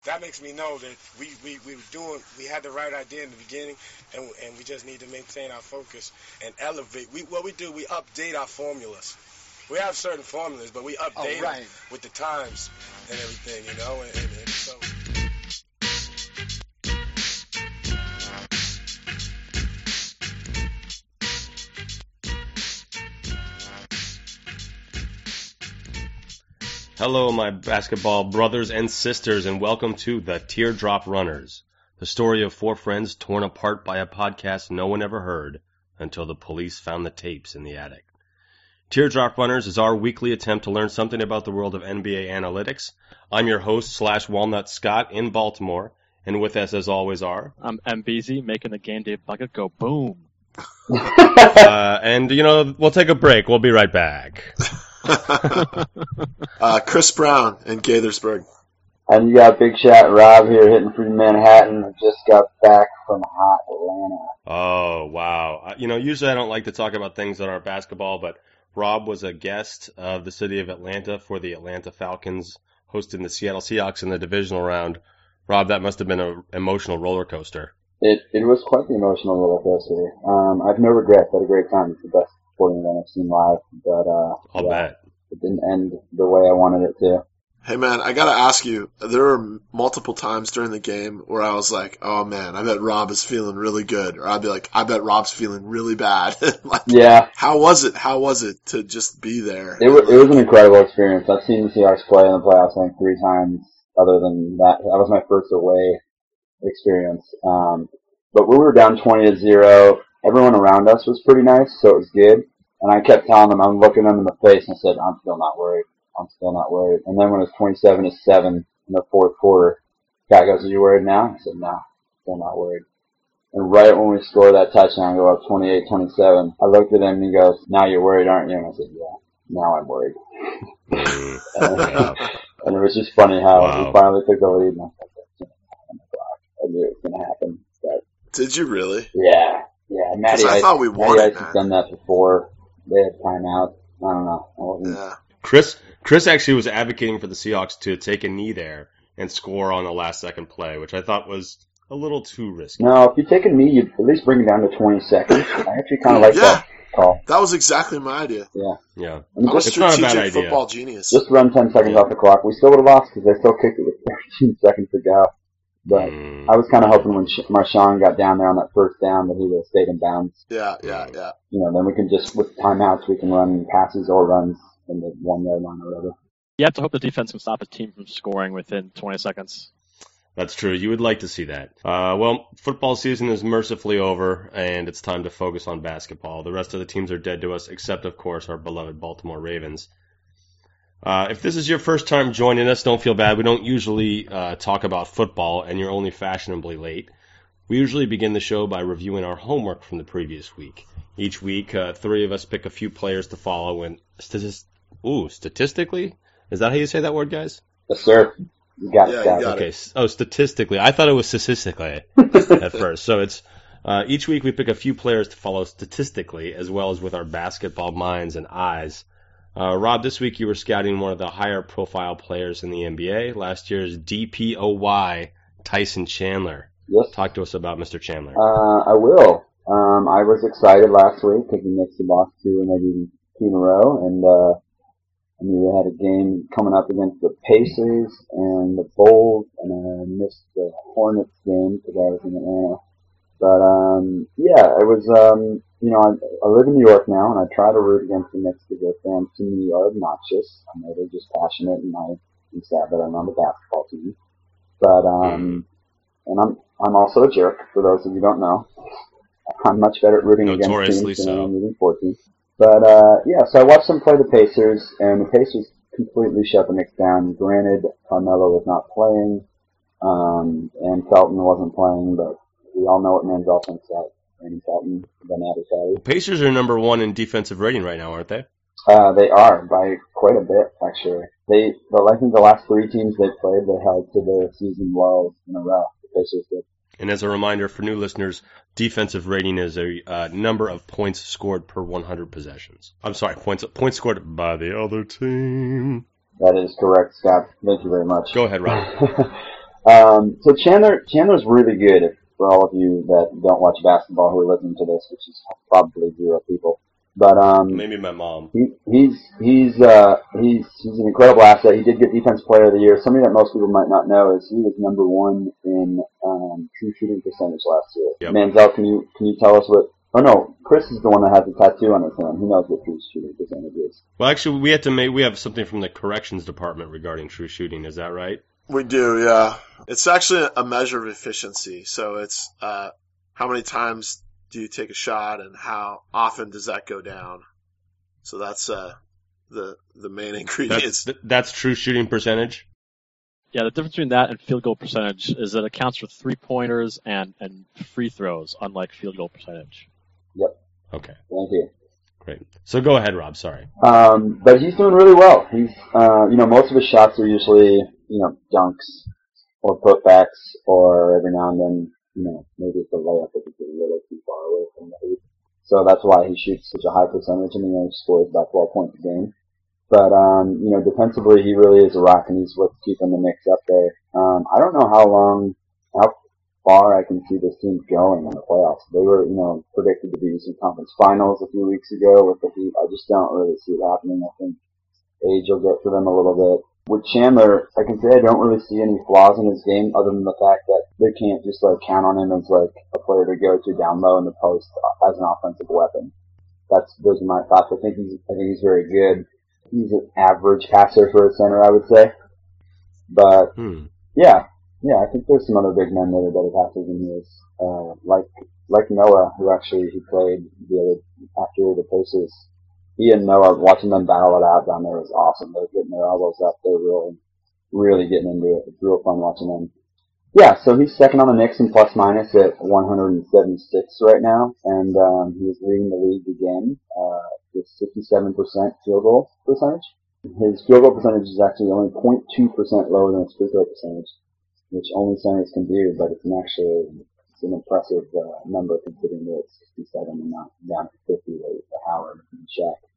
that makes me know that we had the right idea in the beginning, and we just need to maintain our focus and elevate. We update our formulas. We have certain formulas, but we update them with the times and everything, and so. Hello, my basketball brothers and sisters, and welcome to The Teardrop Runners, the story of four friends torn apart by a podcast no one ever heard until the police found the tapes in the attic. Teardrop Runners is our weekly attempt to learn something about the world of NBA analytics. I'm your host / Walnut Scott in Baltimore, and with us as always are... I'm MBZ, making the game day bucket go boom. And, we'll take a break. We'll be right back. Chris Brown in Gaithersburg. And you got Big Shot Rob here hitting from Manhattan. I just got back from hot Atlanta. Oh, wow. Usually I don't like to talk about things that aren't basketball, but Rob was a guest of the city of Atlanta for the Atlanta Falcons hosting the Seattle Seahawks in the divisional round. Rob, that must have been an emotional roller coaster. It was quite the emotional roller coaster. I've no regrets. I had a great time. It's the best sporting event I've seen live, but I'll bet. It didn't end the way I wanted it to. Hey man, I gotta ask you, there were multiple times during the game where I was like, oh man, I bet Rob is feeling really good. Or I'd be like, I bet Rob's feeling really bad. Yeah. How was it to just be there? It was an incredible experience. I've seen the Seahawks play in the playoffs like 3 times. Other than that, that was my first away experience. But we were down 20-0. Everyone around us was pretty nice, so it was good. And I kept telling them, I'm looking them in the face and said, I'm still not worried. And then when it was 27-7 in the fourth quarter, guy goes, are you worried now? I said, no, still not worried. And right when we score that touchdown, go up 28-27, I looked at him and he goes, now you're worried, aren't you? And I said, yeah, now I'm worried. And it was just funny how we finally took the lead. And I was like, I knew it was going to happen. But, did you really? Yeah. Matty, I thought we won it, I've done that before. They had timeout. I don't know. Yeah. Chris actually was advocating for the Seahawks to take a knee there and score on the last second play, which I thought was a little too risky. No, if you take a knee, you'd at least bring it down to 20 seconds. I actually kind of like that call. That was exactly my idea. Yeah. I'm a strategic not a bad football idea. genius. Just run 10 seconds off the clock. We still would have lost because they still kicked it with 13 seconds to go. But I was kind of hoping when Marshawn got down there on that first down that he would have stayed in bounds. Yeah. Then we can just, with timeouts, we can run passes or runs in the 1 yard line or whatever. You have to hope the defense can stop a team from scoring within 20 seconds. That's true. You would like to see that. Well, football season is mercifully over, and it's time to focus on basketball. The rest of the teams are dead to us, except, of course, our beloved Baltimore Ravens. If this is your first time joining us, don't feel bad. We don't usually talk about football, and you're only fashionably late. We usually begin the show by reviewing our homework from the previous week. Each week, 3 of us pick a few players to follow, and statistically? Is that how you say that word, guys? Yes, sir. You got it. Okay. Oh, statistically. I thought it was statistically at first. So it's each week we pick a few players to follow statistically, as well as with our basketball minds and eyes. Rob, this week you were scouting one of the higher profile players in the NBA, last year's DPOY, Tyson Chandler. Yes. Talk to us about Mr. Chandler. I will. I was excited last week because he missed the loss 2 maybe 2 in a row, and we had a game coming up against the Pacers and the Bulls, and I missed the Hornets game because I was in Atlanta. But it was I live in New York now, and I try to root against the Knicks because their fans to me are obnoxious. I know they're just passionate, and I'm sad that I'm on the basketball team. But and I'm also a jerk. For those of you who don't know, I'm much better at rooting against teams than I'm rooting for teams. But so I watched them play the Pacers, and the Pacers completely shut the Knicks down. Granted, Carmelo was not playing, and Felton wasn't playing, but we all know what men's offense is. Randy Felton, The Pacers are number 1 in defensive rating right now, aren't they? They are, by quite a bit, actually. I think the last 3 teams they played, they held to their season lows in a row. The Pacers did. And as a reminder for new listeners, defensive rating is a number of points scored per 100 possessions. I'm sorry, points scored by the other team. That is correct, Scott. Thank you very much. Go ahead, Rob. So Chandler's really good. For all of you that don't watch basketball who are listening to this, which is probably 0 people, but Maybe my mom. he's an incredible asset. He did get Defensive Player of the Year. Something that most people might not know is he was number 1 in true shooting percentage last year. Yep. Manziel, can you tell us what? Oh no, Chris is the one that has the tattoo on his hand. He knows what true shooting percentage is. Well, actually, we have something from the corrections department regarding true shooting. Is that right? We do, yeah. It's actually a measure of efficiency. So it's how many times do you take a shot and how often does that go down? So that's the main ingredient. That's true shooting percentage? Yeah, the difference between that and field goal percentage is that it accounts for 3-pointers and free throws, unlike field goal percentage. Yep. Okay. Thank you. Great. So go ahead, Rob. Sorry. But he's doing really well. He's, most of his shots are usually, dunks or putbacks, or every now and then, maybe it's a layup if it's a little too far away from the hoop. So that's why he shoots such a high percentage. I mean, he scores about 12 points a game. But, defensively, he really is a rock, and he's what's keeping the mix up there. I don't know how far I can see this team going in the playoffs. They were, predicted to be in some conference finals a few weeks ago with the Heat. I just don't really see it happening. I think age will get for them a little bit. With Chandler, I can say I don't really see any flaws in his game other than the fact that they can't just count on him as a player to go to down low in the post as an offensive weapon. Those are my thoughts. I think he's very good. He's an average passer for a center, I would say. But yeah, I think there's some other big men that are better passers than he is. Like Noah, who actually he played after the Pacers. He and Noah, watching them battle it out down there was awesome. They're getting their elbows up. They're really getting into it. It's real fun watching them. Yeah, so he's second on the Knicks in plus minus at 176 right now, and he's leading the league again with 67% field goal percentage. His field goal percentage is actually only 0.2% lower than his free throw percentage, which only centers can do, but it's an impressive number considering that it's 67 and not down to 50 like the Howard and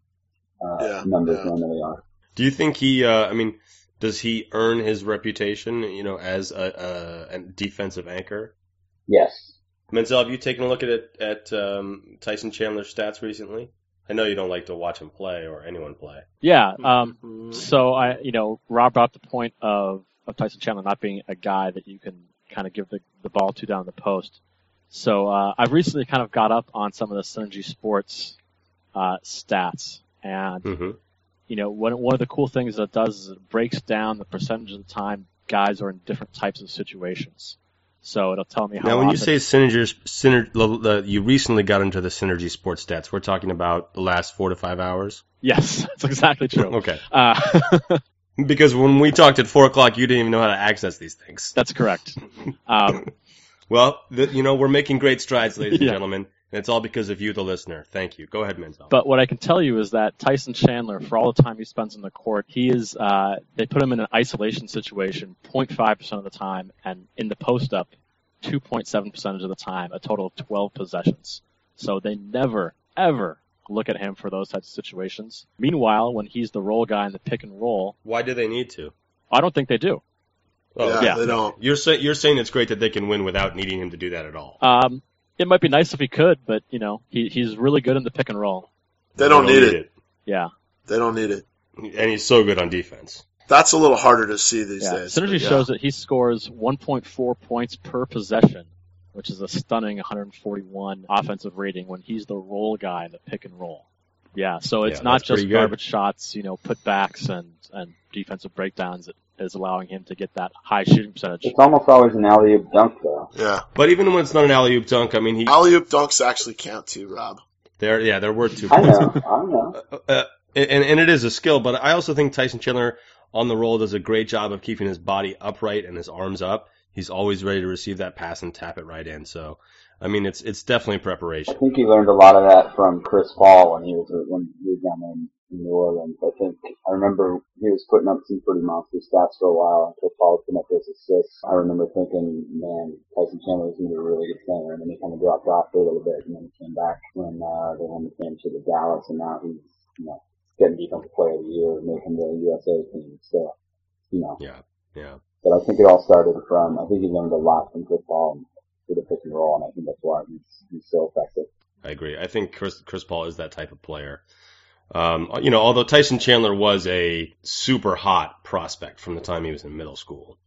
Shaq numbers normally are. Do you think he, does he earn his reputation, as a defensive anchor? Yes. Menzel, have you taken a look at Tyson Chandler's stats recently? I know you don't like to watch him play or anyone play. Yeah. So Rob brought up the point of Tyson Chandler not being a guy that you can kind of give the ball to down the post. So I've recently kind of got up on some of the Synergy Sports stats, and one of the cool things that it does is it breaks down the percentage of the time guys are in different types of situations. So it'll tell me how. Now, when you say you recently got into the Synergy Sports stats, we're talking about the last 4 to 5 hours. Yes, that's exactly true. Okay. Because when we talked at 4 o'clock, you didn't even know how to access these things. That's correct. Well, we're making great strides, ladies and gentlemen, and it's all because of you, the listener. Thank you. Go ahead, Menzel. But what I can tell you is that Tyson Chandler, for all the time he spends on the court, they put him in an isolation situation 0.5% of the time, and in the post-up, 2.7% of the time, a total of 12 possessions. So they never, ever look at him for those types of situations. Meanwhile, when he's the roll guy in the pick and roll... Why do they need to? I don't think they do. Oh, yeah, they don't. You're saying it's great that they can win without needing him to do that at all. It might be nice if he could, but, he's really good in the pick and roll. They don't need it. Yeah. They don't need it. And he's so good on defense. That's a little harder to see these days. Synergy shows that he scores 1.4 points per possession, which is a stunning 141 offensive rating when he's the roll guy in the pick and roll. Yeah, so it's not just garbage shots, putbacks and defensive breakdowns that is allowing him to get that high shooting percentage. It's almost always an alley-oop dunk, though. Yeah. But even when it's not an alley-oop dunk, alley-oop dunks actually count too, Rob. They're worth 2 I points. know. And it is a skill, but I also think Tyson Chandler on the roll does a great job of keeping his body upright and his arms up. He's always ready to receive that pass and tap it right in. So, it's definitely preparation. I think he learned a lot of that from Chris Paul when he was down there in New Orleans. I remember he was putting up some pretty monster stats for a while, and Chris Paul was putting up those assists. I remember thinking, man, Tyson Chandler is going to be a really good center, and then he kind of dropped off for a little bit, and then he came back when they won the championship with Dallas, and now he's, getting Defensive Player of the Year, making the USA team. So, Yeah. But I think it all started from, I think he learned a lot from football with the pick and roll, and I think that's why he's so effective. I agree. I think Chris Paul is that type of player. Although Tyson Chandler was a super hot prospect from the time he was in middle school.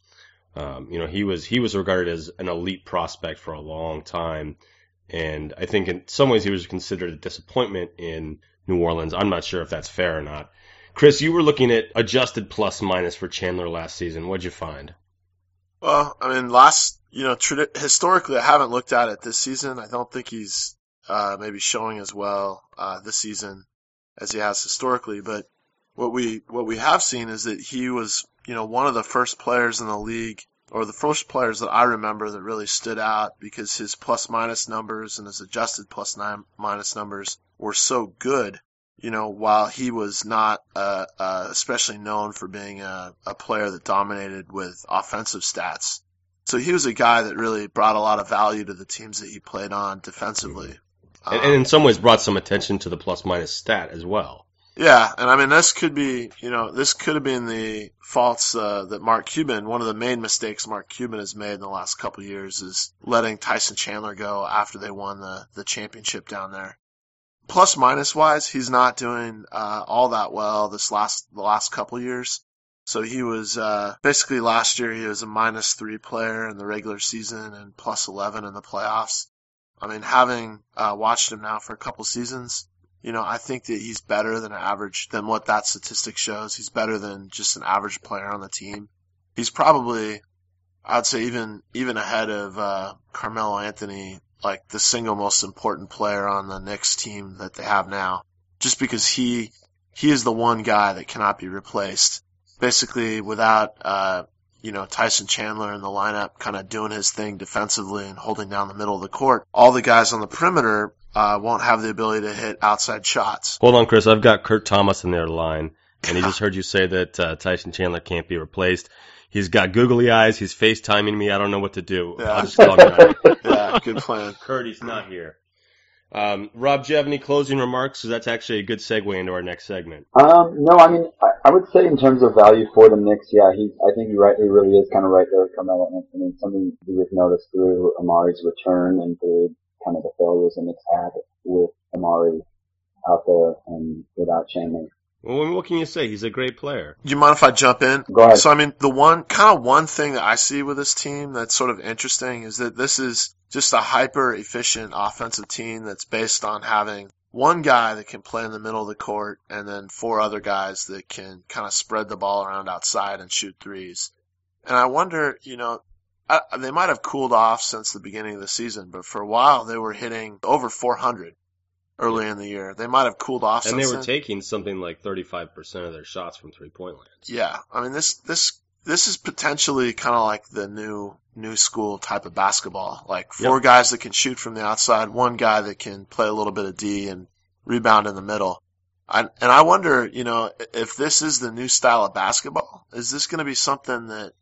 He was regarded as an elite prospect for a long time. And I think in some ways he was considered a disappointment in New Orleans. I'm not sure if that's fair or not. Chris, you were looking at adjusted plus minus for Chandler last season. What'd you find? Well, I mean, historically, I haven't looked at it this season. I don't think he's maybe showing as well this season as he has historically. But what we have seen is that he was, one of the first players in the league, or the first players that I remember that really stood out because his plus minus numbers and his adjusted plus minus numbers were so good. While he was not especially known for being a player that dominated with offensive stats. So he was a guy that really brought a lot of value to the teams that he played on defensively. And in some ways brought some attention to the plus minus stat as well. Yeah, and I mean, this could have been the faults that Mark Cuban, one of the main mistakes Mark Cuban has made in the last couple of years is letting Tyson Chandler go after they won the championship down there. Plus minus wise, he's not doing all that well the last couple of years. So he was basically last year he was a -3 player in the regular season and plus 11 in the playoffs. I mean, having watched him now for a couple seasons, I think that he's better than what that statistic shows. He's better than just an average player on the team. He's probably, I'd say, even ahead of Carmelo Anthony, like the single most important player on the Knicks team that they have now, just because he is the one guy that cannot be replaced. Basically, without Tyson Chandler in the lineup kind of doing his thing defensively and holding down the middle of the court, all the guys on the perimeter won't have the ability to hit outside shots. Hold on, Chris. I've got Kurt Thomas in their line, and he just heard you say that Tyson Chandler can't be replaced. He's got googly eyes. He's FaceTiming me. I don't know what to do. Yeah. I'll just call him out. Yeah, good plan. Kurt, he's not here. Rob, do you have any closing remarks? Because that's actually a good segue into our next segment. No, I mean, I would say in terms of value for the Knicks, yeah, I think you're right. He really is kind of right there with Carmelo Anthony. Something we've noticed through Amari's return and through kind of the failures the Knicks had with Amari out there and without Chandler. Well, what can you say? He's a great player. Do you mind if I jump in? Go ahead. So, I mean, the one thing that I see with this team that's sort of interesting is that this is just a hyper-efficient offensive team that's based on having one guy that can play in the middle of the court and then 4 other guys that can kind of spread the ball around outside and shoot threes. And I wonder, they might have cooled off since the beginning of the season, but for a while they were hitting over 400. Early in the year. They might have cooled off since then. And they were taking something like 35% of their shots from three-point land. Yeah. I mean, this is potentially kind of like the new school type of basketball. Like 4 guys that can shoot from the outside, 1 guy that can play a little bit of D and rebound in the middle. And I wonder, if this is the new style of basketball, is this going to be something that,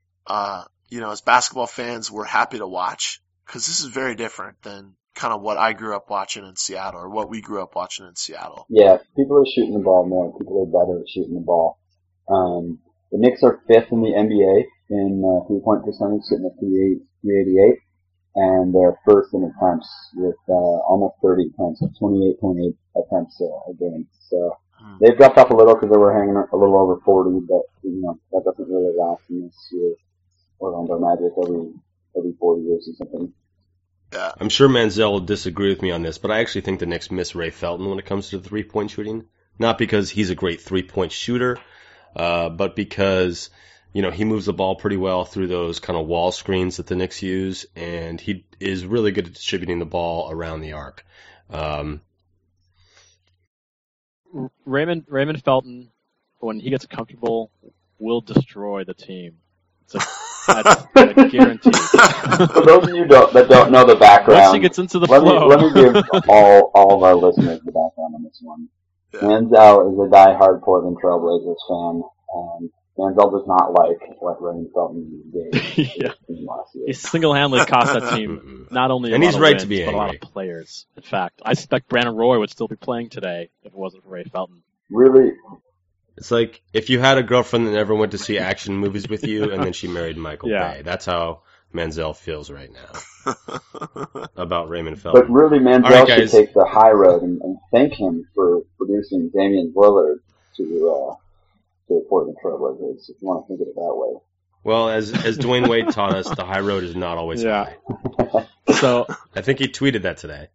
as basketball fans, we're happy to watch? Because this is very different than kind of what I grew up watching in Seattle, or what we grew up watching in Seattle. Yeah, people are shooting the ball more. People are better at shooting the ball. The Knicks are 5th in the NBA in 3-point percentage, sitting at 388, and they're 1st in attempts with almost 30 attempts, 28.8 attempts a game. So they've dropped off a little because they were hanging a little over 40, but that doesn't really last in this year. Orlando Magic every 4 years or something. Yeah. I'm sure Manziel will disagree with me on this, but I actually think the Knicks miss Ray Felton when it comes to the 3-point shooting. Not because he's a great 3-point shooter, but because, he moves the ball pretty well through those kind of wall screens that the Knicks use, and he is really good at distributing the ball around the arc. Raymond Felton, when he gets comfortable, will destroy the team. That's a guarantee. For those of you that don't know the background, once he gets into the flow. Let me give all of our listeners the background on this one. Yeah. Manziel is a diehard Portland Trailblazers fan, and Manziel does not like what Raymond Felton did last year. He single-handedly cost that team not only and a he's lot right of wins, to be but a lot of players. In fact, I suspect Brandon Roy would still be playing today if it wasn't for Ray Felton. Really? It's like if you had a girlfriend that never went to see action movies with you, and then she married Michael Yeah. Bay. That's how Manziel feels right now about Raymond Felton. But really, Manziel All right, should guys. take the high road and thank him for producing Damian Lillard to the Portland Trailblazers, if you want to think of it that way. Well, as Dwayne Wade taught us, the high road is not always Yeah. high. So I think he tweeted that today.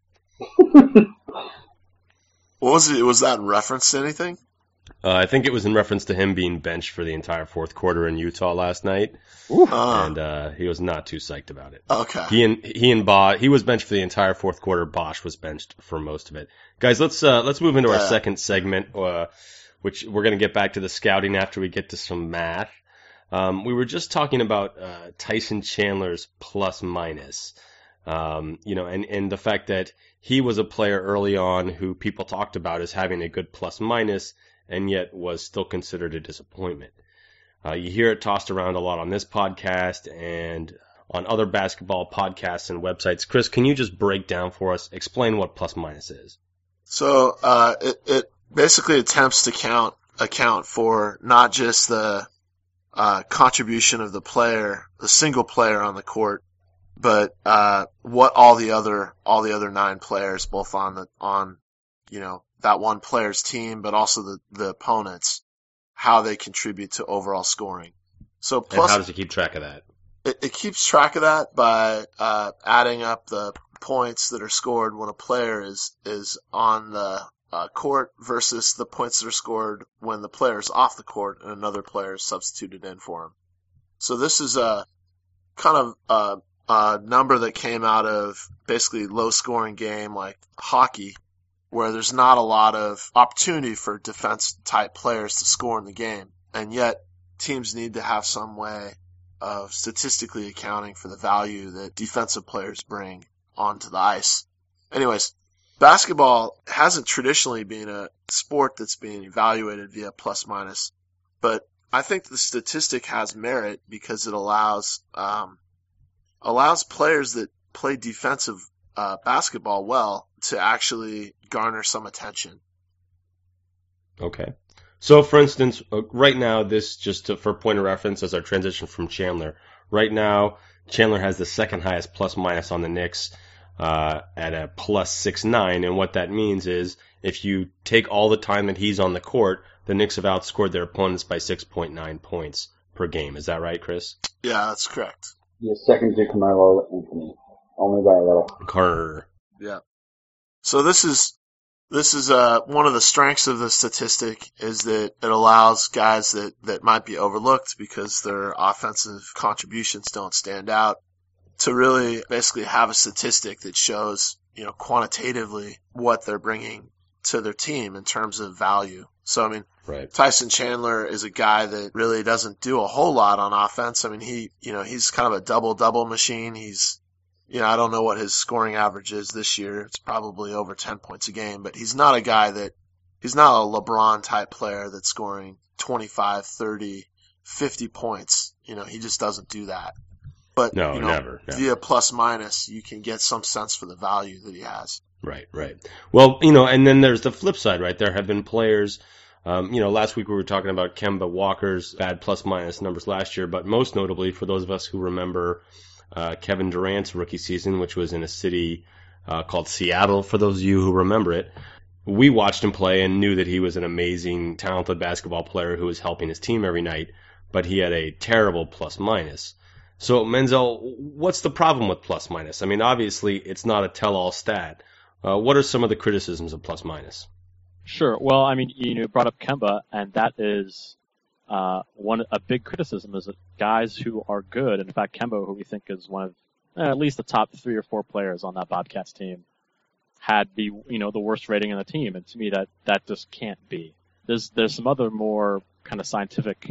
What was it? Was that in reference to anything? I think it was in reference to him being benched for the entire fourth quarter in Utah last night, and he was not too psyched about it. Okay. He was benched for the entire fourth quarter. Bosch was benched for most of it. Guys, let's move into our second segment, which we're going to get back to the scouting after we get to some math. We were just talking about Tyson Chandler's plus minus, and the fact that he was a player early on who people talked about as having a good plus minus, and yet was still considered a disappointment. You hear it tossed around a lot on this podcast and on other basketball podcasts and websites. Chris, can you just break down for us, explain what plus minus is? So it basically attempts to account for not just the contribution of the player, the single player on the court, but what all the other 9 players, both on that one player's team, but also the opponents, how they contribute to overall scoring. So plus, and how does it keep track of that? It keeps track of that by adding up the points that are scored when a player is on the court versus the points that are scored when the player is off the court and another player is substituted in for him. So this is a kind of a number that came out of basically low-scoring game like hockey, where there's not a lot of opportunity for defense-type players to score in the game, and yet teams need to have some way of statistically accounting for the value that defensive players bring onto the ice. Anyways, basketball hasn't traditionally been a sport that's being evaluated via plus-minus, but I think the statistic has merit because it allows players that play defensive basketball well to actually garner some attention. Okay. So, for instance, right now, this just for point of reference as our transition from Chandler. Right now, Chandler has the second highest plus minus on the Knicks at a plus 6.9, and what that means is if you take all the time that he's on the court, the Knicks have outscored their opponents by 6.9 points per game. Is that right, Chris? Yeah, that's correct. Yeah, second to Carmelo Anthony, only by a little. Carter. Yeah. So this is one of the strengths of the statistic is that it allows guys that might be overlooked because their offensive contributions don't stand out to really basically have a statistic that shows, quantitatively what they're bringing to their team in terms of value. So, I mean, right. Tyson Chandler is a guy that really doesn't do a whole lot on offense. I mean, he's kind of a double-double machine. He's, I don't know what his scoring average is this year. It's probably over 10 points a game, but he's not a guy he's not a LeBron-type player that's scoring 25, 30, 50 points. He just doesn't do that. But, never. Via plus-minus, you can get some sense for the value that he has. Right. Well, and then there's the flip side, right? There have been players, last week we were talking about Kemba Walker's bad plus-minus numbers last year, but most notably, for those of us who remember Kevin Durant's rookie season, which was in a city called Seattle, for those of you who remember it, we watched him play and knew that he was an amazing, talented basketball player who was helping his team every night, but he had a terrible plus-minus. So, Menzel, what's the problem with plus-minus? I mean, obviously, it's not a tell-all stat. What are some of the criticisms of plus-minus? Sure. Well, I mean, you brought up Kemba, and that is a big criticism is that guys who are good, and in fact, Kemba, who we think is one of at least the top 3 or 4 players on that Bobcats team, had the worst rating in the team, and to me that just can't be. There's some other more kind of scientific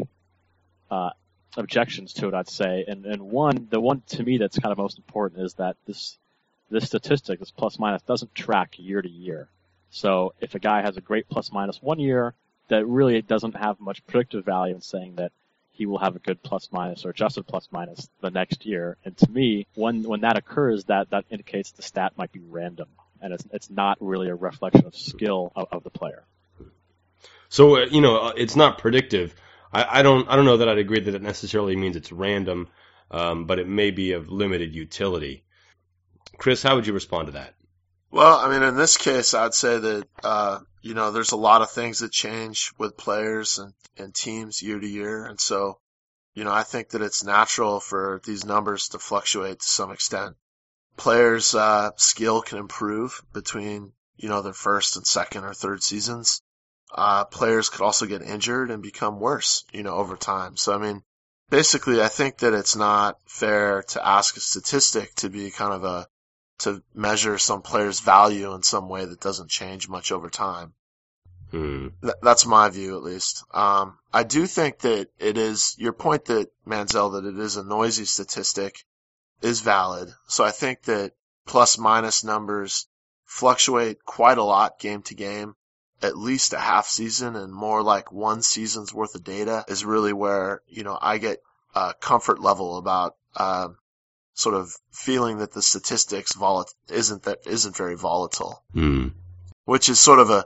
objections to it, I'd say, and the one to me that's kind of most important is that this statistic, this plus minus, doesn't track year to year. So if a guy has a great plus minus one year, that really doesn't have much predictive value in saying that he will have a good plus minus or adjusted plus minus the next year. And to me, when that occurs, that indicates the stat might be random, and it's not really a reflection of skill of the player. So it's not predictive. I don't know that I'd agree that it necessarily means it's random, but it may be of limited utility. Chris, how would you respond to that? Well, I mean, in this case, I'd say that there's a lot of things that change with players and teams year to year, and so I think that it's natural for these numbers to fluctuate to some extent. Players' skill can improve between their first and second or third seasons. Players could also get injured and become worse, over time. So, I mean, basically, I think that it's not fair to ask a statistic to be to measure some player's value in some way that doesn't change much over time. That's my view, at least. I do think that it is, your point that, Manziel, that it is a noisy statistic is valid. So I think that plus minus numbers fluctuate quite a lot game to game. At least a half season and more like one season's worth of data is really where, I get a comfort level about, sort of feeling that the statistics isn't very volatile. Which is sort of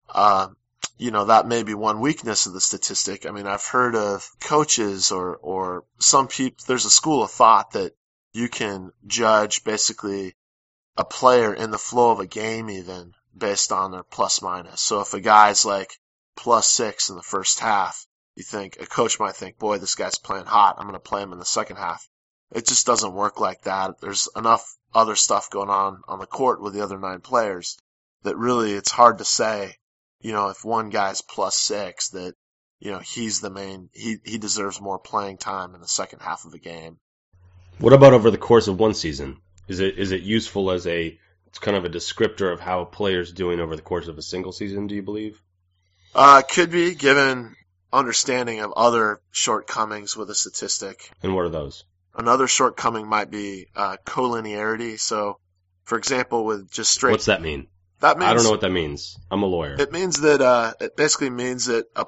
that may be one weakness of the statistic. I mean, I've heard of coaches or some people, there's a school of thought that you can judge basically a player in the flow of a game even based on their plus minus. So if a guy's like +6 in the first half, a coach might think, boy, this guy's playing hot. I'm going to play him in the second half. It just doesn't work like that. There's enough other stuff going on the court with the other 9 players that really it's hard to say, if one guy's +6 that, he's the main, he deserves more playing time in the second half of a game. What about over the course of one season? Is it useful as it's kind of a descriptor of how a player's doing over the course of a single season, do you believe? Could be, given understanding of other shortcomings with a statistic. And what are those? Another shortcoming might be collinearity. So, for example, with just straight... What's that mean? That means, I don't know what that means. I'm a lawyer. It means that it basically means that a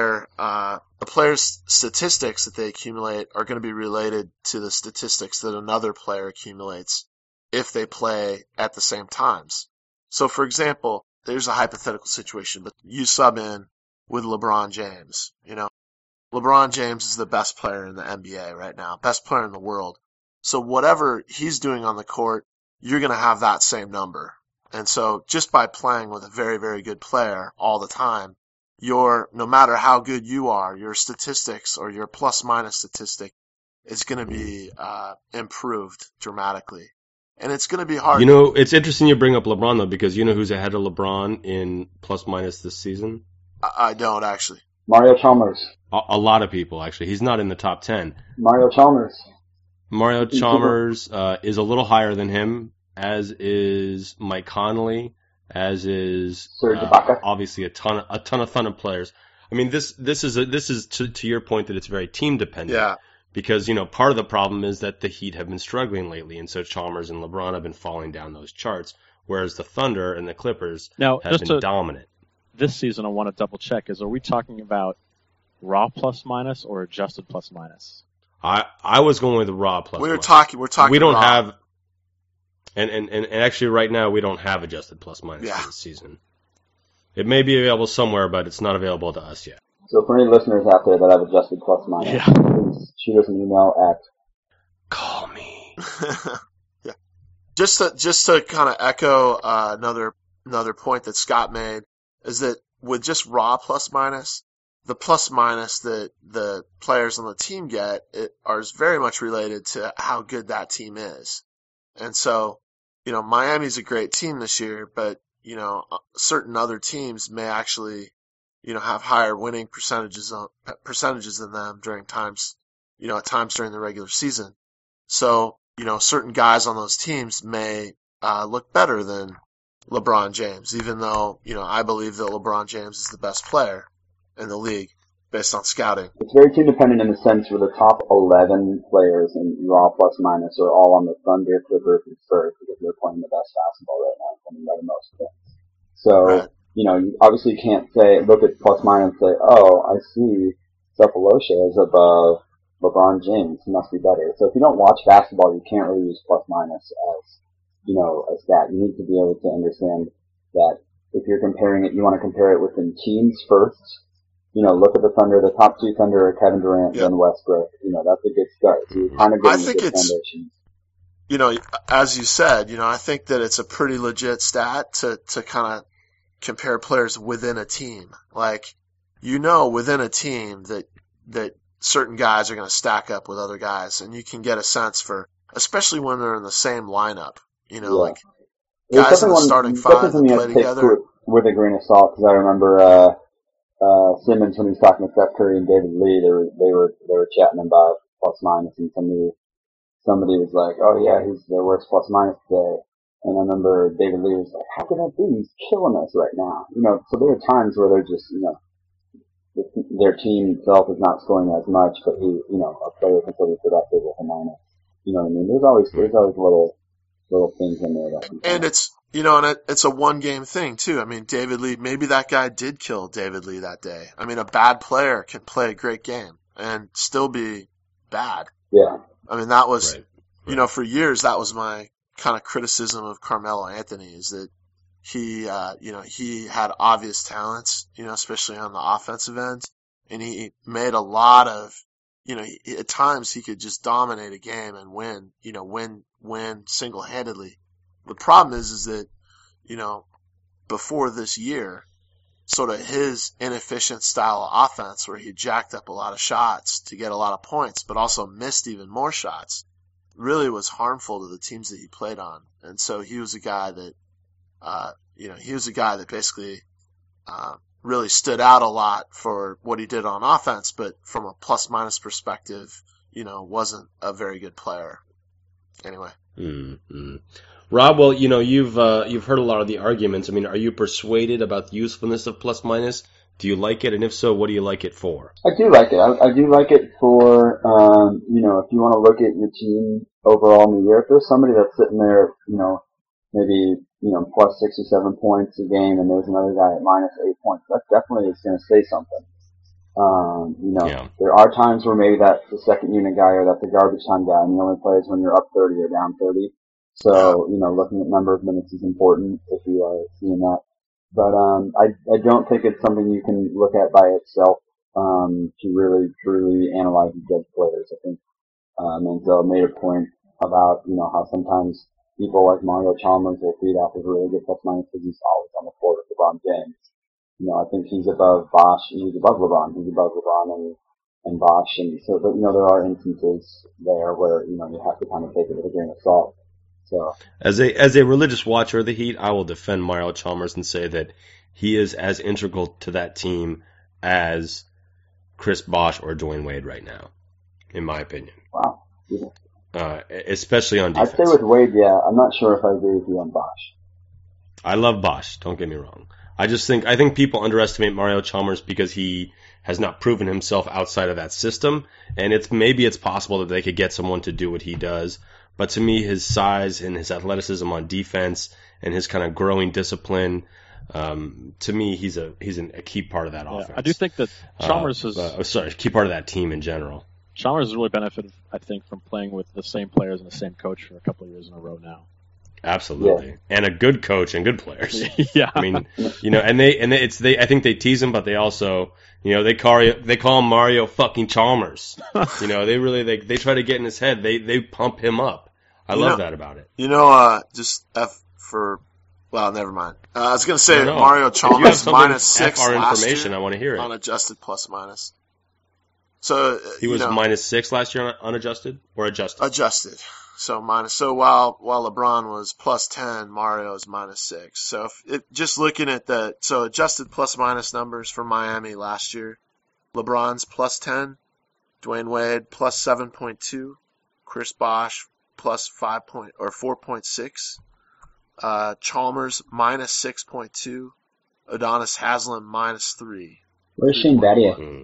player's statistics that they accumulate are going to be related to the statistics that another player accumulates if they play at the same times. So, for example, there's a hypothetical situation, but you sub in with LeBron James. LeBron James is the best player in the NBA right now, best player in the world. So whatever he's doing on the court, you're going to have that same number. And so just by playing with a very, very good player all the time, no matter how good you are, your statistics or your plus minus statistic is going to be improved dramatically. And it's going to be hard. It's interesting you bring up LeBron, though, because you know who's ahead of LeBron in plus minus this season? I don't, actually. Mario Chalmers. A lot of people, actually. He's not in the top 10. Mario Chalmers is a little higher than him, as is Mike Conley, as is Serge Ibaka. Obviously a ton of players. I mean, this is to your point that it's very team dependent. Yeah. Because, part of the problem is that the Heat have been struggling lately, and so Chalmers and LeBron have been falling down those charts, whereas the Thunder and the Clippers have been dominant. This season, I want to double check, are we talking about raw plus minus or adjusted plus minus? I was going with the raw plus minus. We're talking We don't raw. have, and actually right now we don't have adjusted plus minus for this season. It may be available somewhere, but it's not available to us yet. So for any listeners out there that have adjusted plus minus, please shoot us an email at Call Me. Yeah. Just to kind of echo another point that Scott made is that with just raw plus minus, the plus minus that the players on the team get is very much related to how good that team is. And so, Miami's a great team this year, but certain other teams may actually have higher winning percentages than them during times, at times during the regular season. So, certain guys on those teams may look better than LeBron James, even though, I believe that LeBron James is the best player in the league based on scouting. It's very team dependent in the sense where the top 11 players in raw plus minus are all on the Thunder, Clippers, and Spurs because they're playing the best basketball right now and winning by the most points. So, you obviously can't look at plus minus and say, oh, I see Cephalosha is above LeBron James. He must be better. So if you don't watch basketball, you can't really use plus minus as, a stat. You need to be able to understand that if you're comparing it, you want to compare it within teams first. Look at the Thunder. The top two Thunder are Kevin Durant, then Westbrook. That's a good start. So you're kind of getting a good foundation. As you said, I think that it's a pretty legit stat to kind of compare players within a team. Like, within a team that certain guys are going to stack up with other guys, and you can get a sense for, especially when they're in the same lineup, like guys in the starting five that play together. With a grain of salt, because I remember Simmons, when he was talking to Steph Curry and David Lee, they were chatting about plus minus, and somebody was like, "Oh yeah, he's their worst plus minus today." And I remember David Lee was like, "How could that be? He's killing us right now." So there are times where they're just, their team itself is not scoring as much, but a player can still be productive with a minus. You know what I mean? There's always little things in there that. And it's it's a one-game thing too. I mean, David Lee, maybe that guy did kill David Lee that day. I mean, a bad player can play a great game and still be bad. Yeah. I mean, that was, for years, that was my kind of criticism of Carmelo Anthony, is that he had obvious talents, especially on the offensive end, and he made a lot of, at times he could just dominate a game and win single-handedly. The problem is that, before this year, sort of his inefficient style of offense, where he jacked up a lot of shots to get a lot of points, but also missed even more shots, really was harmful to the teams that he played on. And so he was a guy that, basically, really stood out a lot for what he did on offense, but from a plus minus perspective, wasn't a very good player. Anyway. Mm-hmm. Rob, well, you've heard a lot of the arguments. I mean, are you persuaded about the usefulness of plus minus? Do you like it? And if so, what do you like it for? I do like it. I do like it for, if you want to look at your team overall in the year, if there's somebody that's sitting there, maybe, plus 6 or 7 points a game, and there's another guy at minus 8 points, that definitely is going to say something. There are times where maybe that's the second unit guy or that's a garbage time guy, and he only plays when you're up 30 or down 30. So, looking at number of minutes is important if you are seeing that. But, I don't think it's something you can look at by itself, to really, truly analyze and judge players. I think, Manziel made a point about, how sometimes people like Mario Chalmers will feed off of really good plus minus because he's always on the floor with LeBron James. I think he's above Bosh, he's above LeBron, and Bosh, and so, but, there are instances there where, you have to kind of take it with a grain of salt. So, as a religious watcher of the Heat, I will defend Mario Chalmers and say that he is as integral to that team as Chris Bosh or Dwayne Wade right now, in my opinion. Wow. Yeah. Especially on defense. I'd say with Wade, yeah. I'm not sure if I agree with you on Bosh. I love Bosh. Don't get me wrong. I think people underestimate Mario Chalmers because he has not proven himself outside of that system, and maybe it's possible that they could get someone to do what he does. But to me, his size and his athleticism on defense and his kind of growing discipline, to me, he's a key part of that offense. I do think that Chalmers key part of that team in general. Chalmers has really benefited, I think, from playing with the same players and the same coach for a couple of years in a row now. Absolutely, yeah. And a good coach and good players. Yeah, I mean, I think they tease him, but they also, they call him Mario fucking Chalmers. They try to get in his head. They pump him up. I love that about it. Never mind. I was going to say Mario Chalmers minus 6 our last information. year. I want to hear it. Unadjusted plus minus. So he was minus 6 last year, unadjusted or adjusted? Adjusted. So while LeBron was plus 10, Mario is minus 6. So just looking at adjusted plus minus numbers for Miami last year, LeBron's plus 10, Dwayne Wade plus 7.2, Chris Bosh plus 4.6, Chalmers minus 6.2, Udonis Haslem minus 3. Where's Shane Battier?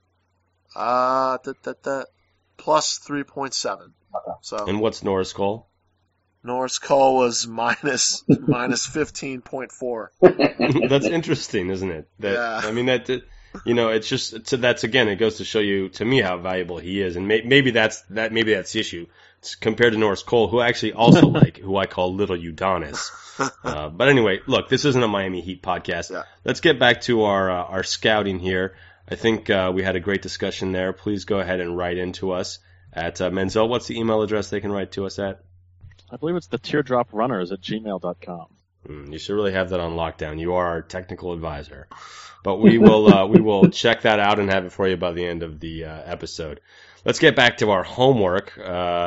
Plus 3.7. Okay. So, and what's Norris Cole? Norris Cole was minus 15.4. That's interesting, isn't it? Yeah. I mean, that It's just that's again. It goes to show you, to me, how valuable he is, and maybe that's the issue. It's compared to Norris Cole, who I actually also like, who I call Little Udonis. But anyway, look, this isn't a Miami Heat podcast. Yeah. Let's get back to our scouting here. I think we had a great discussion there. Please go ahead and write into us at Menzel. What's the email address they can write to us at? I believe it's the teardroprunners@gmail.com. You should really have that on lockdown. You are our technical advisor. But we will check that out and have it for you by the end of the episode. Let's get back to our homework.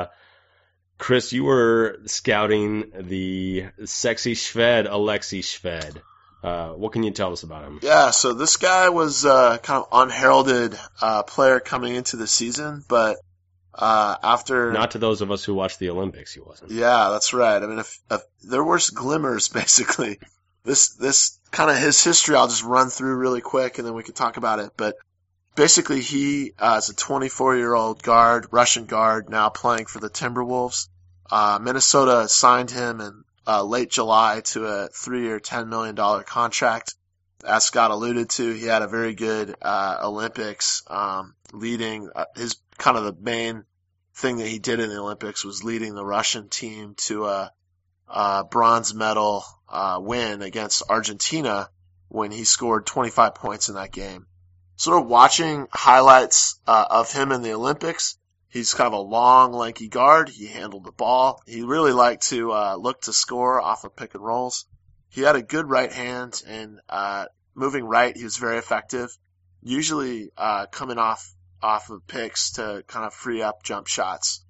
Chris, you were scouting the sexy Shved, Alexei Shved. What can you tell us about him? Yeah, so this guy was kind of unheralded player coming into the season, but after... Not to those of us who watched the Olympics, he wasn't. Yeah, that's right. I mean, if there were glimmers, basically. This kind of his history, I'll just run through really quick, and then we can talk about it. But basically, he is a 24-year-old guard, Russian guard, now playing for the Timberwolves. Minnesota signed him in late July to a 3-year, $10 million contract. As Scott alluded to, he had a very good Olympics, leading his kind of the main thing that he did in the Olympics was leading the Russian team to a bronze medal win against Argentina when he scored 25 points in that game. Sort of watching highlights of him in the Olympics, he's kind of a long, lanky guard. He handled the ball. He really liked to look to score off of pick and rolls. He had a good right hand, and moving right, he was very effective, usually coming off of picks to kind of free up jump shots.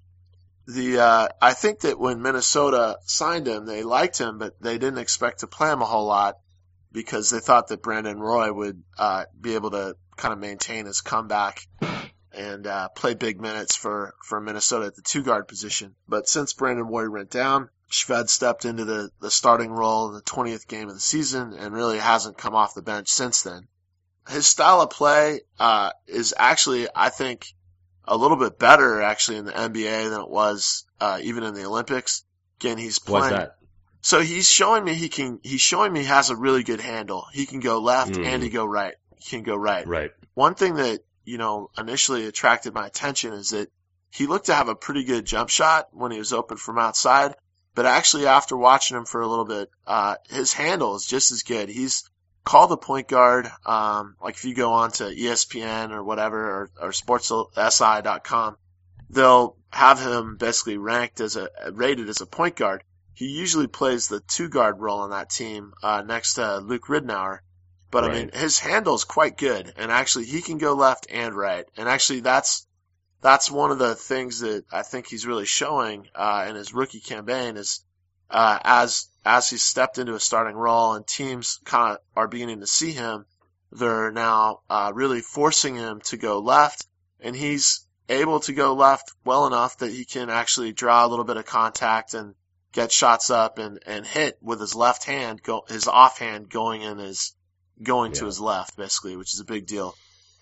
I think that when Minnesota signed him, they liked him, but they didn't expect to play him a whole lot because they thought that Brandon Roy would be able to kind of maintain his comeback and play big minutes for Minnesota at the two-guard position. But since Brandon Roy went down, Shved stepped into the starting role in the 20th game of the season and really hasn't come off the bench since then. His style of play is actually, I think, a little bit better actually in the NBA than it was even in the Olympics. Again, he's playing. What's that? So he's showing me he has a really good handle. He can go left and he can go right. Right. One thing that, initially attracted my attention is that he looked to have a pretty good jump shot when he was open from outside, but actually after watching him for a little bit, his handle is just as good. He's called the point guard, like if you go on to ESPN or whatever, or sportsi.com, they'll have him basically rated as a point guard. He usually plays the two-guard role on that team, next to Luke Ridnour. But right. I mean, his handle is quite good, and actually he can go left and right. And actually that's one of the things that I think he's really showing, in his rookie campaign is, as he's stepped into a starting role and teams kind of are beginning to see him, they're now really forcing him to go left, and he's able to go left well enough that he can actually draw a little bit of contact and get shots up and hit with his left hand, his offhand going to his left, basically, which is a big deal.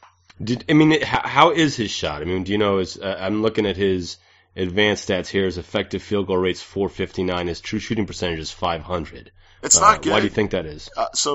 How is his shot? I mean, do you know, I'm looking at his advanced stats here. His effective field goal rate's .459. His true shooting percentage is .500. It's not good. Why do you think that is?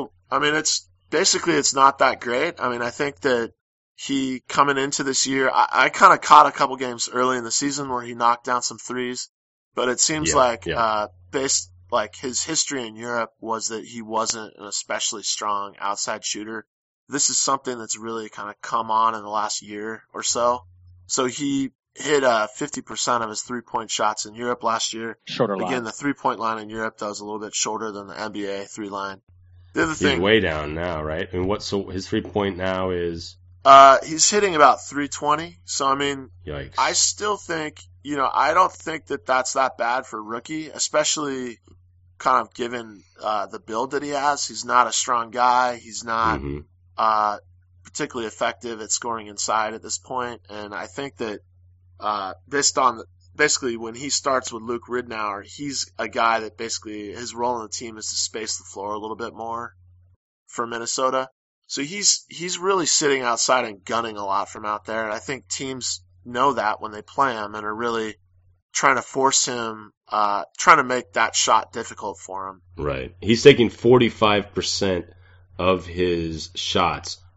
It's not that great. I mean, I think that he, coming into this year, I kind of caught a couple games early in the season where he knocked down some threes, but it seems like his history in Europe was that he wasn't an especially strong outside shooter. This is something that's really kind of come on in the last year or so. So he hit 50% of his three-point shots in Europe last year. Shorter line. Again, the three-point line in Europe, that was a little bit shorter than the NBA three-line. The other thing, he's way down now, right? I mean, so his three-point now is? He's hitting about 320. So, I mean, yikes. I still think, I don't think that that's that bad for a rookie, especially kind of given the build that he has. He's not a strong guy. He's not particularly effective at scoring inside at this point. And I think that basically when he starts with Luke Ridnour, he's a guy that basically his role in the team is to space the floor a little bit more for Minnesota. So he's really sitting outside and gunning a lot from out there. And I think teams know that when they play him and are really trying to force him, trying to make that shot difficult for him. Right. He's taking 45% of his shots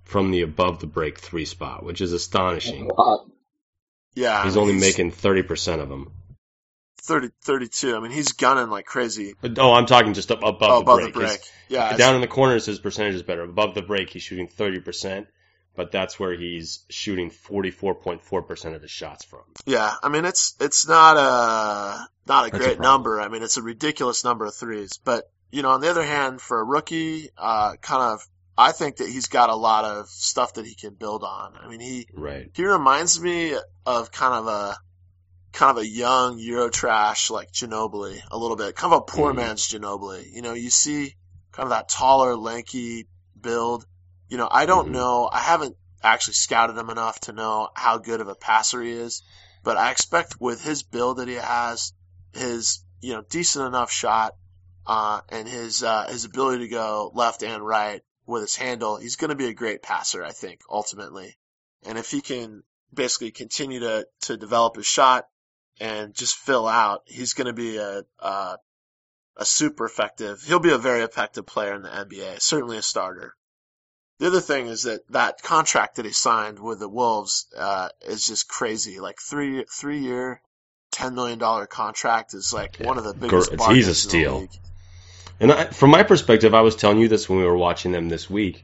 from the above the break 3 spot, which is astonishing. Yeah. He's only making 30% of them. 32. I mean, he's gunning like crazy. Oh, I'm talking just above the break. Yeah. Down in the corners, his percentage is better. Above the break, he's shooting 30%, but that's where he's shooting 44.4% of his shots from. Yeah. I mean, it's not a great number. I mean, it's a ridiculous number of threes. But, on the other hand, for a rookie, I think that he's got a lot of stuff that he can build on. I mean, he reminds me of kind of a young Eurotrash like Ginobili a little bit, kind of a poor man's Ginobili. You see kind of that taller, lanky build. I don't know. I haven't actually scouted him enough to know how good of a passer he is, but I expect with his build that he has, his decent enough shot, and his ability to go left and right with his handle, he's going to be a great passer, I think, ultimately. And if he can basically continue to develop his shot and just fill out, he's going to be a super effective. He'll be a very effective player in the NBA, certainly a starter. The other thing is that contract that he signed with the Wolves is just crazy. Like 3-year, $10 million contract is like one of the biggest bargains he's a steal. in the league. And from my perspective, I was telling you this when we were watching them this week.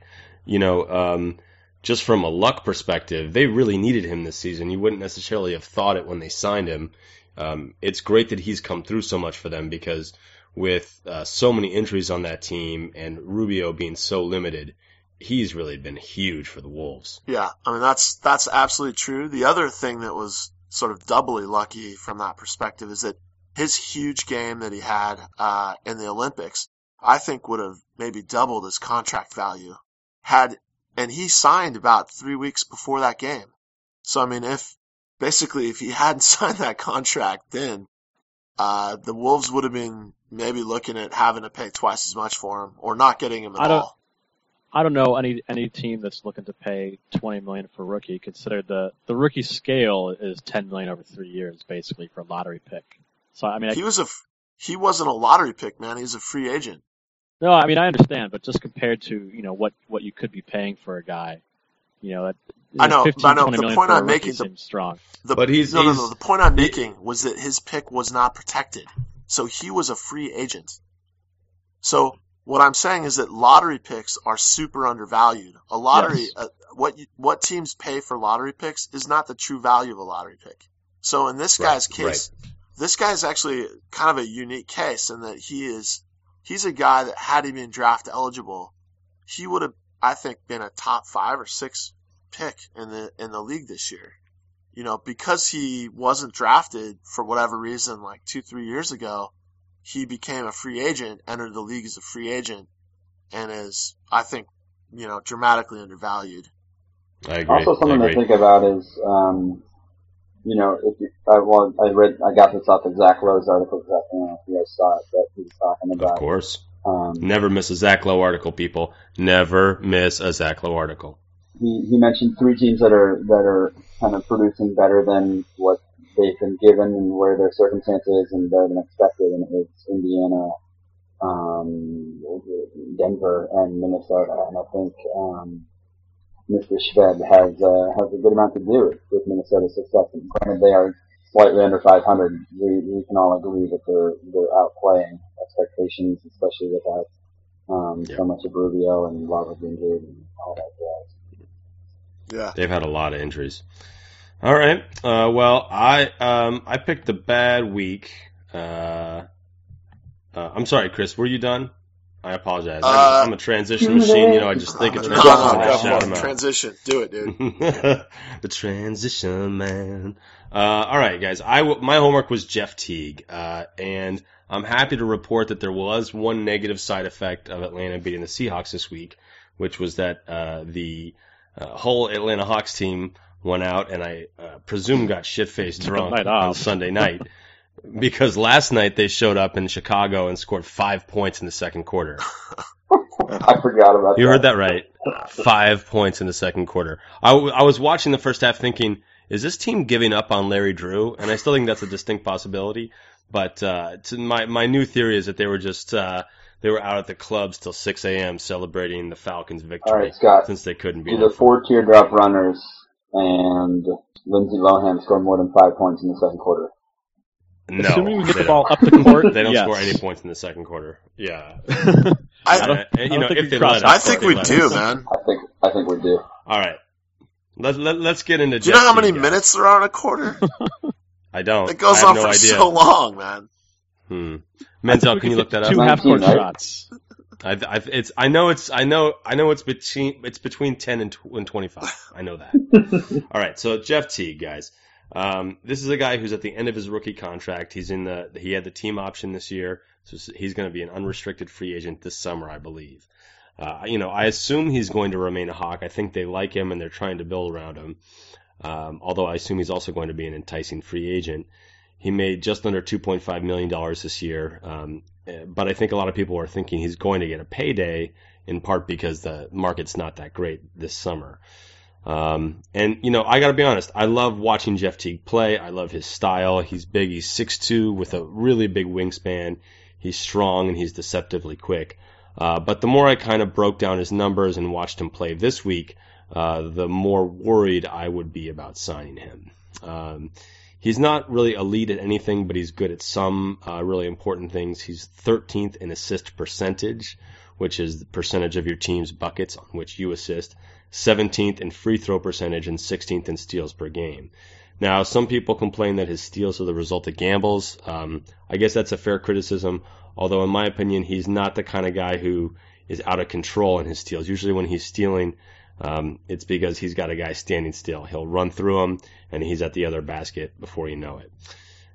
Just from a luck perspective, they really needed him this season. You wouldn't necessarily have thought it when they signed him. It's great that he's come through so much for them because with so many injuries on that team and Rubio being so limited, he's really been huge for the Wolves. Yeah, I mean, that's absolutely true. The other thing that was sort of doubly lucky from that perspective is that his huge game that he had in the Olympics, I think would have maybe doubled his contract value and he signed about 3 weeks before that game. So, I mean, if he hadn't signed that contract then, the Wolves would have been maybe looking at having to pay twice as much for him or not getting him at all. I don't know any team that's looking to pay $20 million for rookie. Consider the rookie scale is $10 million over 3 years, basically, for a lottery pick. So I mean, he wasn't a lottery pick, man. He was a free agent. No, I mean I understand, but just compared to what you could be paying for a guy, I know. The point I'm making seems strong. The point I'm making was that his pick was not protected, so he was a free agent. So what I'm saying is that lottery picks are super undervalued. A lottery, what teams pay for lottery picks is not the true value of a lottery pick. So in this guy's case, this guy is actually kind of a unique case in that he's a guy that had he been draft eligible, he would have, I think, been a top 5 or 6 pick in the league this year. Because he wasn't drafted for whatever reason, like 2-3 years ago, he became a free agent, entered the league as a free agent, and is, I think, dramatically undervalued. I agree. Also, something to think about is, I got this off of Zach Lowe's article. I don't know if you guys saw it, but he was talking about. Of course. Never miss a Zach Lowe article, people. Never miss a Zach Lowe article. He mentioned 3 teams that are kind of producing better than what they've been given and where their circumstances and better than expected, and it's Indiana, Denver, and Minnesota. And I think Mr. Shved has a good amount to do with Minnesota's success. And granted, they are slightly under 500. We can all agree that they're outplaying expectations, especially without so much of Rubio and Love injured and all that jazz. Yeah, they've had a lot of injuries. All right. Well, I picked the bad week. I'm sorry, Chris. Were you done? I apologize. I'm a transition machine. I just think of transition. Transition. Do it, dude. The transition man. All right, guys. My homework was Jeff Teague, and I'm happy to report that there was one negative side effect of Atlanta beating the Seahawks this week, which was that the whole Atlanta Hawks team went out and I presume got shit-faced drunk on Sunday night. Because last night they showed up in Chicago and scored 5 points in the second quarter. I forgot about that. You heard that right. 5 points in the second quarter. I was watching the first half thinking, is this team giving up on Larry Drew? And I still think that's a distinct possibility. But my new theory is that they were just they were out at the clubs till 6 a.m. celebrating the Falcons' victory. All right, Scott. Since they couldn't be Do there. the 4 teardrop runners and Lindsey Lohan score more than 5 points in the second quarter? No, Assuming we get they the ball don't. up the court, They don't yes. score any points in the second quarter. Yeah. I don't think if we they cross let that us, I think they we let do, us. man. I think we do. All right. Let's get into. Do you know how Jeff many Teague, minutes there are in a quarter? I don't. It goes I have on no for idea. so long, man. Menzel, can you look that up? 2 19, half-court right? shots. I know it's between 10 and 25. I know that. All right, so Jeff Teague, guys. This is a guy who's at the end of his rookie contract. He had the team option this year, so he's going to be an unrestricted free agent this summer, I believe. I assume he's going to remain a Hawk. I think they like him and they're trying to build around him. Although I assume he's also going to be an enticing free agent. He made just under $2.5 million this year, but I think a lot of people are thinking he's going to get a payday, in part because the market's not that great this summer. I got to be honest, I love watching Jeff Teague play. I love his style. He's big. He's 6'2", with a really big wingspan. He's strong, and he's deceptively quick. But the more I kind of broke down his numbers and watched him play this week, the more worried I would be about signing him. He's not really elite at anything, but he's good at some really important things. He's 13th in assist percentage, which is the percentage of your team's buckets on which you assist, 17th in free throw percentage, and 16th in steals per game. Now, some people complain that his steals are the result of gambles. I guess that's a fair criticism, although in my opinion, he's not the kind of guy who is out of control in his steals. Usually when he's stealing, it's because he's got a guy standing still. He'll run through him, and he's at the other basket before you know it.